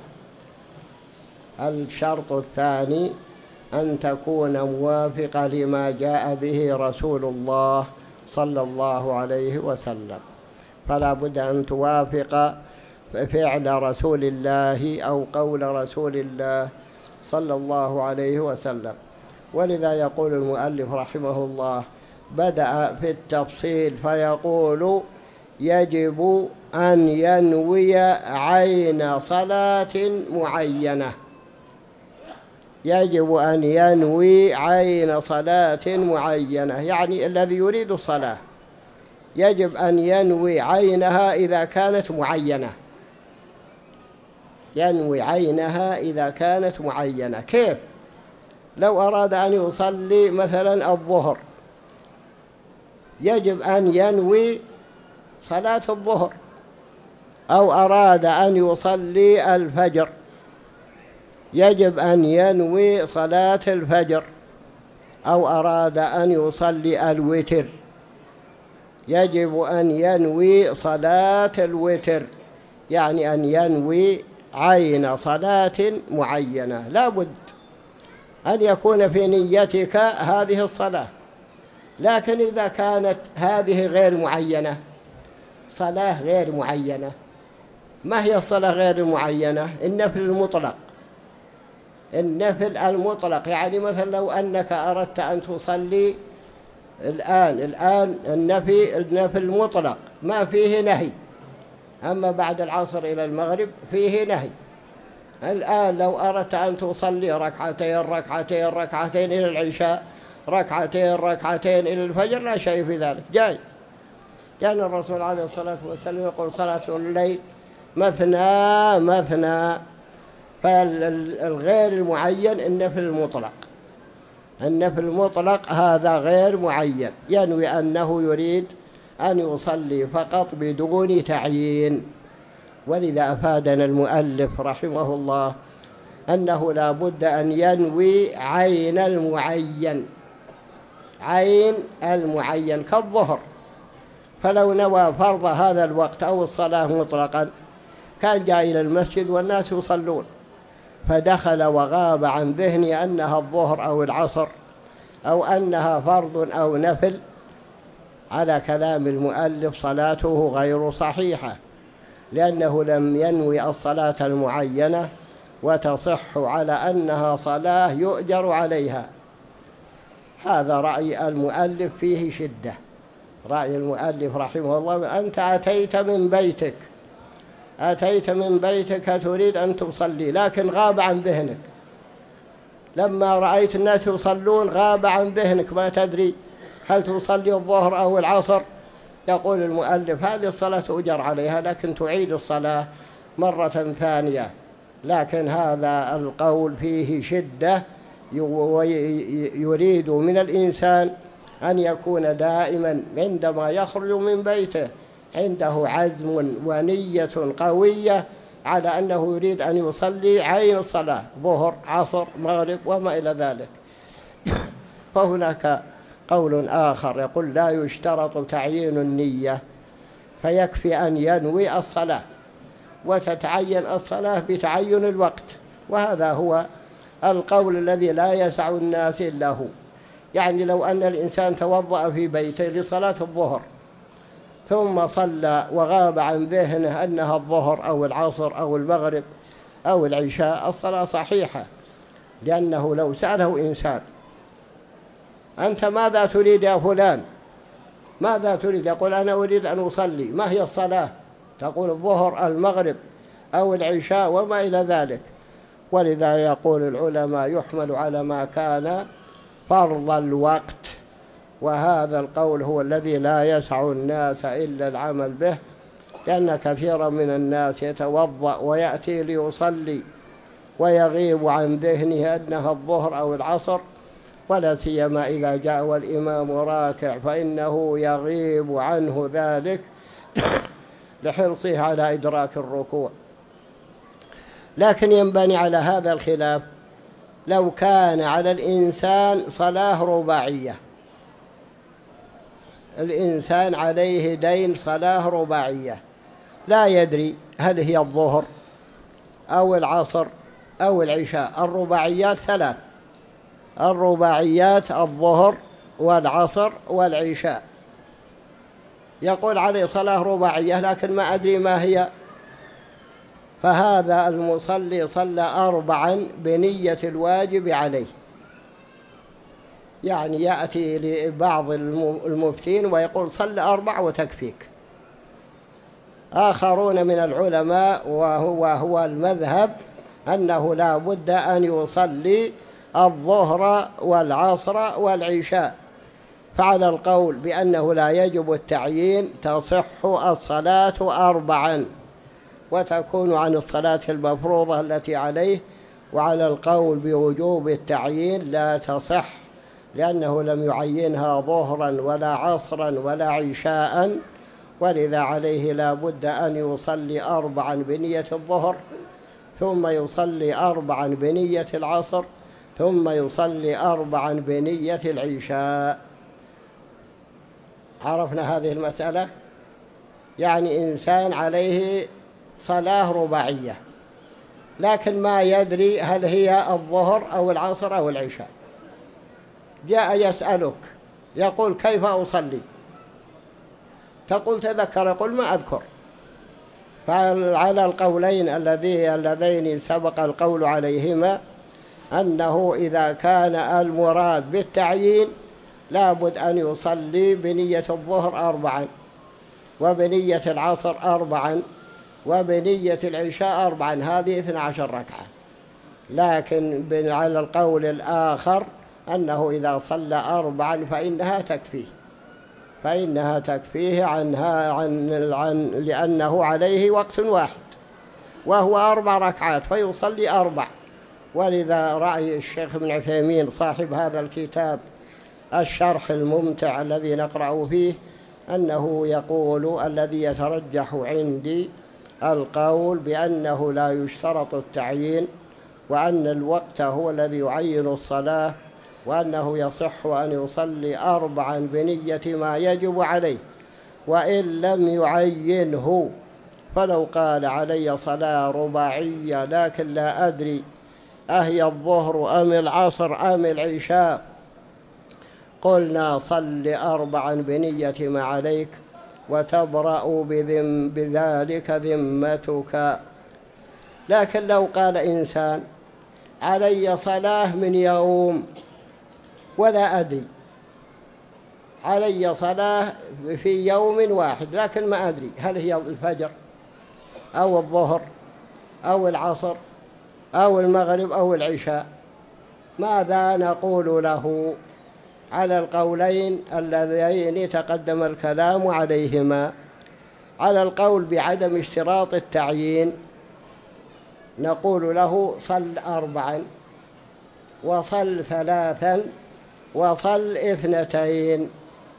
الشرط الثاني أن تكون موافقة لما جاء به رسول الله صلى الله عليه وسلم. فلا بد أن توافق فعل رسول الله أو قول رسول الله صلى الله عليه وسلم. ولذا يقول المؤلف رحمه الله بدأ في التفصيل فيقول يجب أن ينوي عين صلاة معينة. يجب أن ينوي عين صلاة معينة، يعني الذي يريد الصلاة يجب أن ينوي عينها إذا كانت معينة. ينوي عينها إذا كانت معينة. كيف؟ لو أراد أن يصلي مثلا الظهر يجب أن ينوي صلاة الظهر، أو أراد أن يصلي الفجر يجب أن ينوي صلاة الفجر، أو أراد أن يصلي الوتر يجب أن ينوي صلاة الوتر، يعني أن ينوي عين صلاة معينة. لا بد أن يكون في نيتك هذه الصلاة. لكن إذا كانت هذه غير معينة، صلاة غير معينة، ما هي الصلاة غير المعينة؟ النفل المطلق. النفل المطلق يعني مثلا لو أنك أردت أن تصلي الآن النفل المطلق ما فيه نهي، أما بعد العصر إلى المغرب فيه نهي. الآن لو أردت أن تصلي ركعتين إلى العشاء، ركعتين إلى الفجر، لا شيء في ذلك، جائز. لأن الرسول عليه الصلاة والسلام يقول صلاة الليل مثنى مثنى. فالغير المعين النفل المطلق. النفل المطلق هذا غير معين، ينوي أنه يريد أن يصلي فقط بدون تعيين. ولذا أفادنا المؤلف رحمه الله أنه لا بد أن ينوي عين المعين، عين المعين كالظهر. فلو نوى فرض هذا الوقت أو الصلاة مطلقا كان جاء إلى المسجد والناس يصلون، فدخل وغاب عن ذهني أنها الظهر أو العصر أو أنها فرض أو نفل، على كلام المؤلف صلاته غير صحيحة، لأنه لم ينوي الصلاة المعينة، وتصح على أنها صلاة يؤجر عليها. هذا رأي المؤلف فيه شدة. رأي المؤلف رحمه الله: أنت أتيت من بيتك تريد أن تصلي، لكن غاب عن ذهنك، لما رأيت الناس يصلون غاب عن ذهنك، ما تدري هل تصلي الظهر أو العصر. يقول المؤلف: هذه الصلاة أجر عليها، لكن تعيد الصلاة مرة ثانية. لكن هذا القول فيه شدة، يريد من الإنسان أن يكون دائما عندما يخرج من بيته عنده عزم ونية قوية على أنه يريد أن يصلي عين الصلاة، ظهر عصر مغرب وما إلى ذلك. فهناك قول آخر يقول: لا يشترط تعيين النية، فيكفي أن ينوي الصلاة، وتتعين الصلاة بتعين الوقت. وهذا هو القول الذي لا يسع الناس إلا هو. يعني لو أن الإنسان توضأ في بيته لصلاة الظهر ثم صلى وغاب عن ذهنه أنها الظهر أو العصر أو المغرب أو العشاء، الصلاة صحيحة. لأنه لو سأله إنسان: أنت ماذا تريد يا فلان؟ ماذا تريد؟ يقول: أنا أريد أن أصلي. ما هي الصلاة؟ تقول: الظهر، المغرب أو العشاء وما إلى ذلك. ولذا يقول العلماء: يحمل على ما كان فرض الوقت. وهذا القول هو الذي لا يسع الناس إلا العمل به، لأن كثيرا من الناس يتوضأ ويأتي ليصلي ويغيب عن ذهنه أنها الظهر أو العصر، ولا سيما إذا جاء والإمام راكع، فإنه يغيب عنه ذلك لحرصه على إدراك الركوع. لكن ينبني على هذا الخلاف لو كان على الإنسان صلاة رباعية، الإنسان عليه دين صلاة رباعية، لا يدري هل هي الظهر أو العصر أو العشاء. الرباعيات ثلاث: الرباعيات الظهر والعصر والعشاء. يقول: عليه صلاة رباعية لكن ما أدري ما هي. فهذا المصلي صلى 4 بنية الواجب عليه. يعني يأتي لبعض المفتين ويقول: صل 4 وتكفيك. آخرون من العلماء وهو المذهب أنه لا بد أن يصلي الظهر والعصر والعشاء. فعلى القول بأنه لا يجب التعيين تصح الصلاة 4 وتكون عن الصلاة المفروضة التي عليه. وعلى القول بوجوب التعيين لا تصح، لأنه لم يعينها ظهرا ولا عصرا ولا عشاء، ولذا عليه لا بد أن يصلي 4 بنية الظهر، ثم يصلي 4 بنية العصر، ثم يصلي 4 بنية العشاء. عرفنا هذه المسألة؟ يعني إنسان عليه صلاة رباعية لكن ما يدري هل هي الظهر أو العصر أو العشاء، جاء يسألك يقول: كيف أصلي؟ تقول: تذكر. يقول: ما أذكر. فعلى القولين اللذين سبق القول عليهما أنه إذا كان المراد بالتعيين لابد أن يصلي بنية الظهر 4، وبنية العصر 4، وبنية العشاء 4، هذه 12 ركعة. لكن على القول الآخر أنه إذا صلى 4 فإنها تكفيه لأنه عليه وقت واحد وهو 4 ركعات، فيصلي 4. ولذا رأي الشيخ ابن عثيمين صاحب هذا الكتاب الشرح الممتع الذي نقرأ فيه أنه يقول: الذي يترجح عندي القول بأنه لا يشترط التعيين، وأن الوقت هو الذي يعين الصلاة، وأنه يصح أن يصلي 4 بنية ما يجب عليه، وإن لم يعينه. فلو قال: علي صلاة رباعية لكن لا أدري أهي الظهر أم العصر أم العشاء؟ قلنا صل 4 بنية ما عليك وتبرأ بذلك ذمتك. لكن لو قال إنسان علي صلاة من يوم ولا أدري، علي صلاة في يوم واحد لكن ما أدري هل هي الفجر أو الظهر أو العصر أو المغرب أو العشاء، ماذا نقول له على القولين اللذين تقدم الكلام عليهما؟ على القول بعدم اشتراط التعيين نقول له صل 4 وصل 3 وصل 2.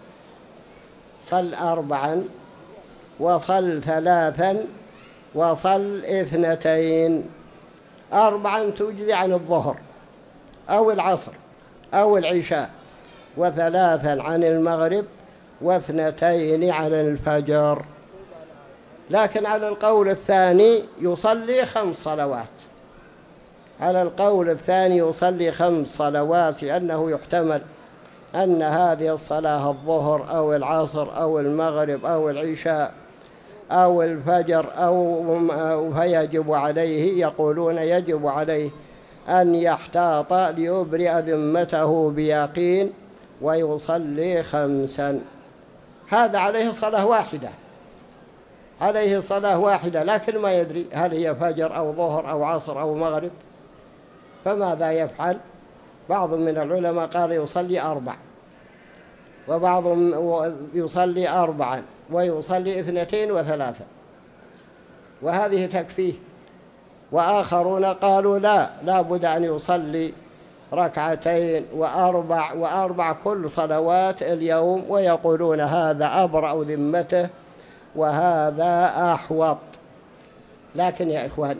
صل 4 وصل 3 وصل 2. 4 تجزي عن الظهر أو العصر أو العشاء، و3 عن المغرب، و2 عن الفجر. لكن على القول الثاني يصلي 5 صلوات، على القول الثاني يصلي 5 صلوات، لأنه يحتمل أن هذه الصلاة الظهر أو العصر أو المغرب أو العشاء أو الفجر فيجب عليه، يقولون يجب عليه أن يحتاط ليبرئ ذمته بيقين ويصلي 5. هذا عليه صلاة واحدة، عليه صلاة واحدة، لكن ما يدري هل هي فجر أو ظهر أو عصر أو مغرب، فماذا يفعل؟ بعض من العلماء قال يصلي 4، وبعضهم يصلي 4 ويصلي 2 و3 وهذه تكفيه. وآخرون قالوا لا بد أن يصلي 2 و4 كل صلوات اليوم، ويقولون هذا أبرأ ذمته وهذا أحوط. لكن يا إخوان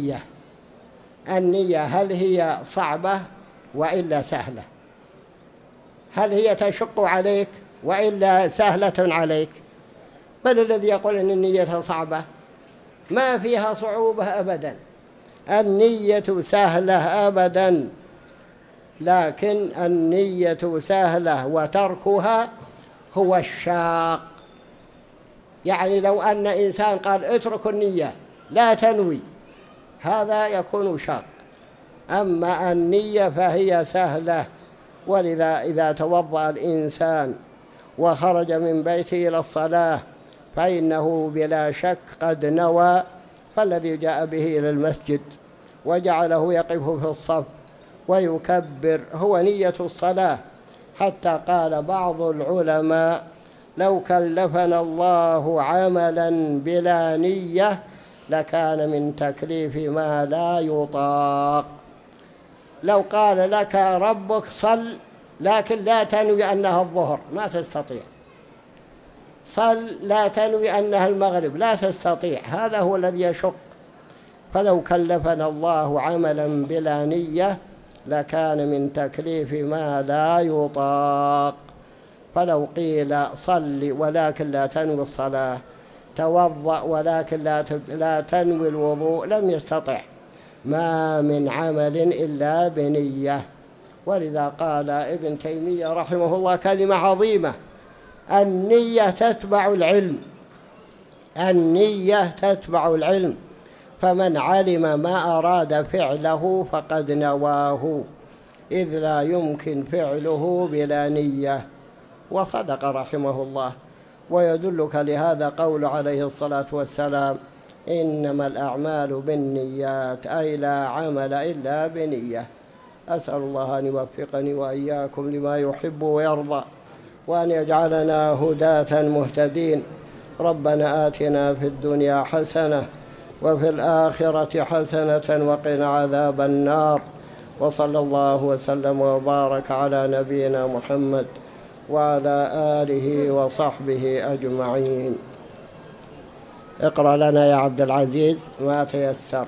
النية هل هي صعبة وإلا سهلة؟ هل هي تشق عليك وإلا سهلة عليك؟ بل الذي يقول أن النية صعبة ما فيها صعوبة أبدا، النية سهلة أبدا، لكن النية سهلة وتركها هو الشاق. يعني لو أن إنسان قال اترك النية لا تنوي، هذا يكون شاق، أما النية فهي سهلة. ولذا إذا توضأ الإنسان وخرج من بيته إلى الصلاة فإنه بلا شك قد نوى، فالذي جاء به إلى المسجد وجعله يقف في الصف ويكبر هو نية الصلاة. حتى قال بعض العلماء لو كلفنا الله عملا بلا نية لكان من تكليف ما لا يطاق. لو قال لك ربك صل لكن لا تنوي أنها الظهر ما تستطيع، صل لا تنوي أنها المغرب لا تستطيع، هذا هو الذي يشق. فلو كلفنا الله عملا بلا نية لكان من تكليف ما لا يطاق. فلو قيل صل ولكن لا تنوي الصلاة، توضأ ولكن لا تنوي الوضوء، لم يستطع. ما من عمل إلا بنية. ولذا قال ابن تيمية رحمه الله كلمة عظيمة: النية تتبع العلم، النية تتبع العلم، فمن علم ما أراد فعله فقد نواه، إذ لا يمكن فعله بلا نية. وصدق رحمه الله. ويدلك لهذا قول عليه الصلاة والسلام: إنما الأعمال بالنيات، أي لا عمل إلا بنية. أسأل الله أن يوفقني وإياكم لما يحب ويرضى، وأن يجعلنا هداة مهتدين. ربنا آتنا في الدنيا حسنة وفي الآخرة حسنة وقنا عذاب النار. وصلى الله وسلم وبارك على نبينا محمد وعلى آله وصحبه أجمعين. اقرأ لنا يا عبد العزيز ما تيسر.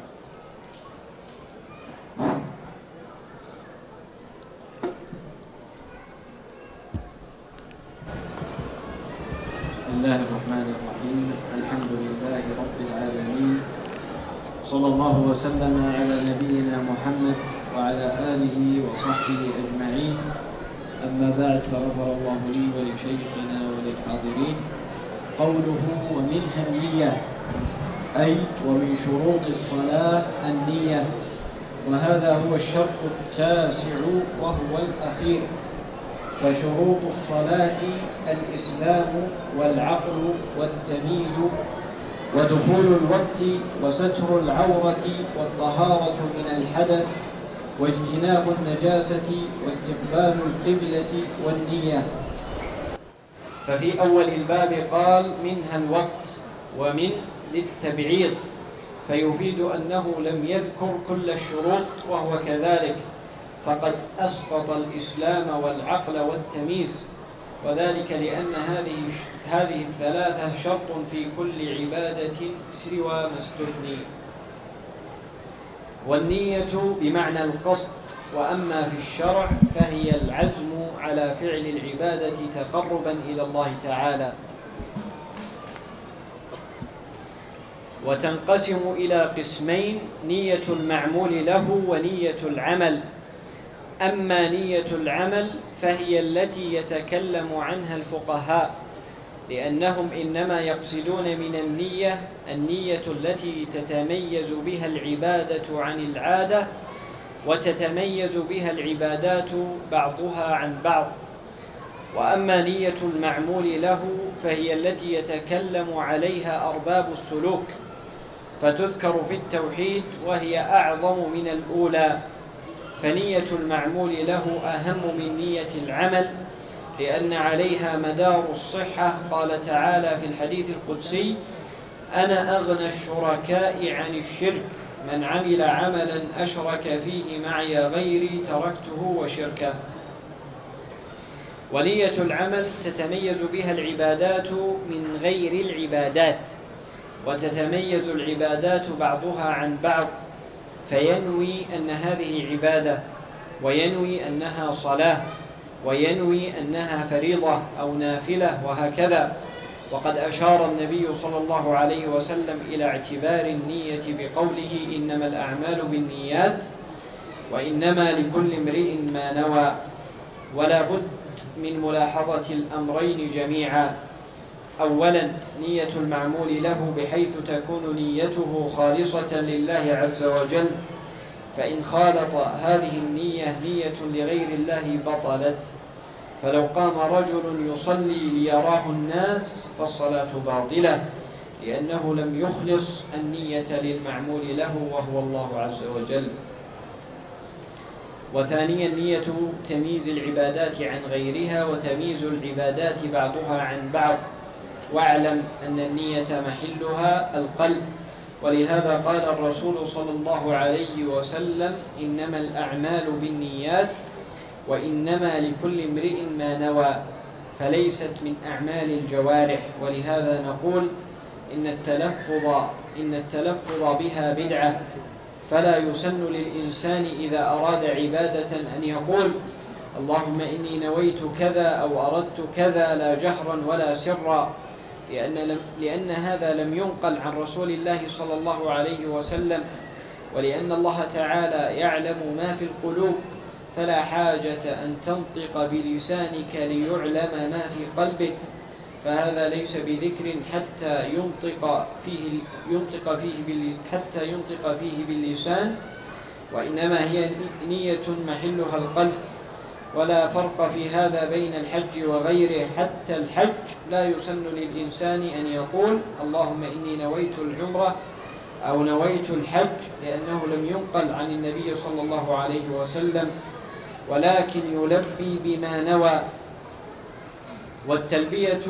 بسم الله الرحمن الرحيم. الحمد لله رب العالمين، وصلى الله وسلم على نبينا محمد وعلى آله وصحبه أجمعين. أما بعد، فغفر الله لي ولشيخنا وللحاضرين. قوله ومنها النية، أي ومن شروط الصلاة النية، وهذا هو الشرط التاسع وهو الأخير. فشروط الصلاة الإسلام والعقل والتمييز ودخول الوقت وستر العورة والطهارة من الحدث واجتناب النجاسة واستقبال القبلة والنية. ففي أول الباب قال منها الوقت، ومن للتبعيض، فيفيد أنه لم يذكر كل الشروط، وهو كذلك، فقد أسقط الإسلام والعقل والتمييز، وذلك لأن هذه الثلاثة شرط في كل عبادة سوى ما استثني. والنية بمعنى القصد، وأما في الشرع فهي العزم على فعل العبادة تقربا إلى الله تعالى. وتنقسم إلى قسمين: نية المعمول له ونية العمل. أما نية العمل فهي التي يتكلم عنها الفقهاء، لأنهم إنما يقصدون من النية التي تتميز بها العبادة عن العادة، وتتميز بها العبادات بعضها عن بعض. وأما نية المعمول له فهي التي يتكلم عليها أرباب السلوك، فتذكر في التوحيد وهي أعظم من الأولى. فنية المعمول له أهم من نية العمل، لأن عليها مدار الصحة. قال تعالى في الحديث القدسي: أنا أغنى الشركاء عن الشرك، من عمل عملا أشرك فيه معي غيري تركته وشركه. ونية العمل تتميز بها العبادات من غير العبادات، وتتميز العبادات بعضها عن بعض، فينوي أن هذه عبادة، وينوي أنها صلاة، وينوي أنها فريضة أو نافلة، وهكذا. وقد أشار النبي صلى الله عليه وسلم إلى اعتبار النية بقوله: إنما الأعمال بالنيات وإنما لكل امرئ ما نوى. ولا بد من ملاحظة الأمرين جميعا: أولا، نية المعمول له بحيث تكون نيته خالصة لله عز وجل، فإن خالط هذه النية نية لغير الله بطلت. فلو قام رجل يصلي ليراه الناس فالصلاة باطلة، لأنه لم يخلص النية للمعمول له وهو الله عز وجل. وثانيا، نية تمييز العبادات عن غيرها، وتمييز العبادات بعضها عن بعض. واعلم أن النية محلها القلب، ولهذا قال الرسول صلى الله عليه وسلم: إنما الأعمال بالنيات وإنما لكل امرئ ما نوى، فليست من أعمال الجوارح. ولهذا نقول إن التلفظ بها بدعة، فلا يسن للإنسان إذا أراد عبادة أن يقول: اللهم إني نويت كذا أو أردت كذا، لا جهرا ولا سرا، لأن هذا لم ينقل عن رسول الله صلى الله عليه وسلم. ولأن الله تعالى يعلم ما في القلوب، فلا حاجة أن تنطق بلسانك ليعلم ما في قلبك، فهذا ليس بذكر حتى ينطق فيه باللسان، وإنما هي نية محلها القلب. ولا فرق في هذا بين الحج وغيره. حتى الحج لا يسن للإنسان أن يقول: اللهم إني نويت العمرة أو نويت الحج، لأنه لم ينقل عن النبي صلى الله عليه وسلم، ولكن يلبي بما نوى. والتلبية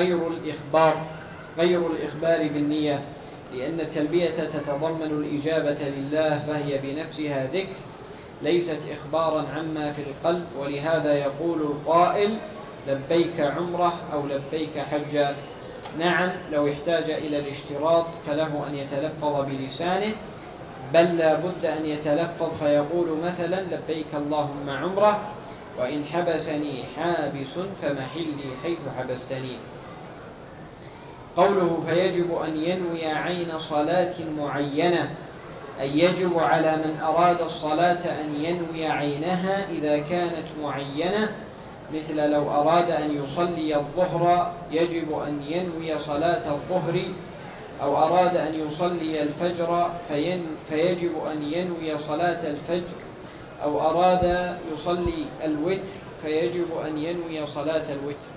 غير الإخبار بالنية، لأن التلبية تتضمن الإجابة لله، فهي بنفسها ذكر ليست إخبارا عما في القلب. ولهذا يقول القائل: لبيك عمرة أو لبيك حجا. نعم، لو احتاج إلى الاشتراط فله أن يتلفظ بلسانه، بل لا بد أن يتلفظ فيقول مثلا: لبيك اللهم عمرة، وإن حبسني حابس فمحلي حيث حبستني. قوله: فيجب أن ينوي عين صلاة معينة، أي يجب على من أراد الصلاة أن ينوي عينها إذا كانت معينة، مثل لو أراد أن يصلي الظهر يجب أن ينوي صلاة الظهر، أو أراد أن يصلي الفجر فيجب أن ينوي صلاة الفجر، أو أراد يصلي الوتر فيجب أن ينوي صلاة الوتر.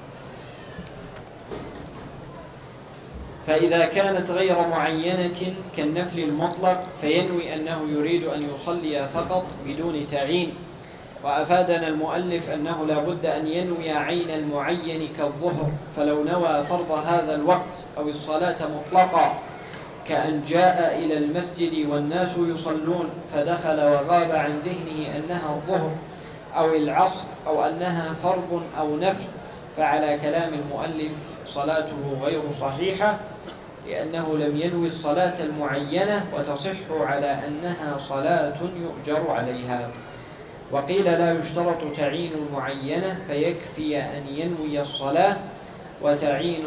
فإذا كانت غير معينة كالنفل المطلق فينوي أنه يريد أن يصلي فقط بدون تعيين. وأفادنا المؤلف أنه لا بد أن ينوي عين المعين كالظهر، فلو نوى فرض هذا الوقت أو الصلاة مطلقا كأن جاء إلى المسجد والناس يصلون فدخل وغاب عن ذهنه أنها الظهر أو العصر أو أنها فرض أو نفل، فعلى كلام المؤلف صلاته غير صحيحة، لأنه لم ينوي الصلاة المعينة وتصح على أنها صلاة يؤجر عليها. وقيل لا يشترط تعيين المعينة، فيكفي أن ينوي الصلاة وتتعين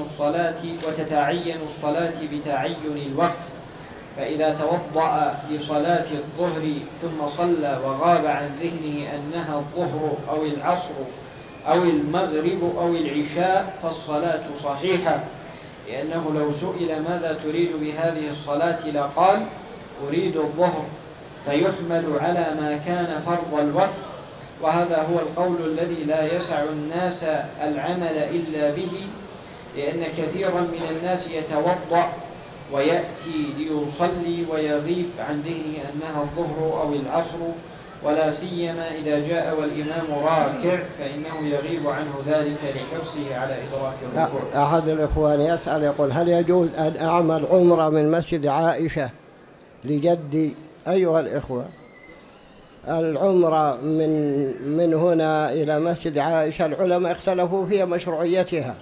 الصلاة بتعين الوقت. فإذا توضأ لصلاة الظهر ثم صلى وغاب عن ذهنه أنها الظهر أو العصر أو المغرب أو العشاء فالصلاة صحيحة، لأنه لو سئل ماذا تريد بهذه الصلاة لقال أريد الظهر، فيحمل على ما كان فرض الوقت. وهذا هو القول الذي لا يسع الناس العمل إلا به، لأن كثيرا من الناس يتوضأ ويأتي ليصلي ويغيب عن ذهنه أنها الظهر أو العصر، ولا سيما إذا جاء والإمام راكع فإنه يغيب عنه ذلك لحرصه على إدراك الركوع. أحد الإخوان يسأل يقول: هل يجوز أن أعمل عمرة من مسجد عائشة لجدي؟ أيها الإخوة، العمرة من هنا إلى مسجد عائشة العلماء اختلفوا في مشروعيتها،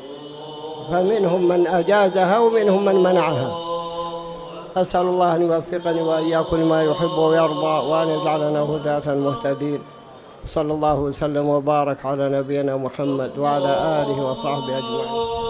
فمنهم من أجازها ومنهم من منعها. أسأل الله أن يوفقني وإياكم لما يحب ويرضى، وأن يجعلنا هداة مهتدين. صلى الله وسلم وبارك على نبينا محمد وعلى آله وصحبه أجمعين.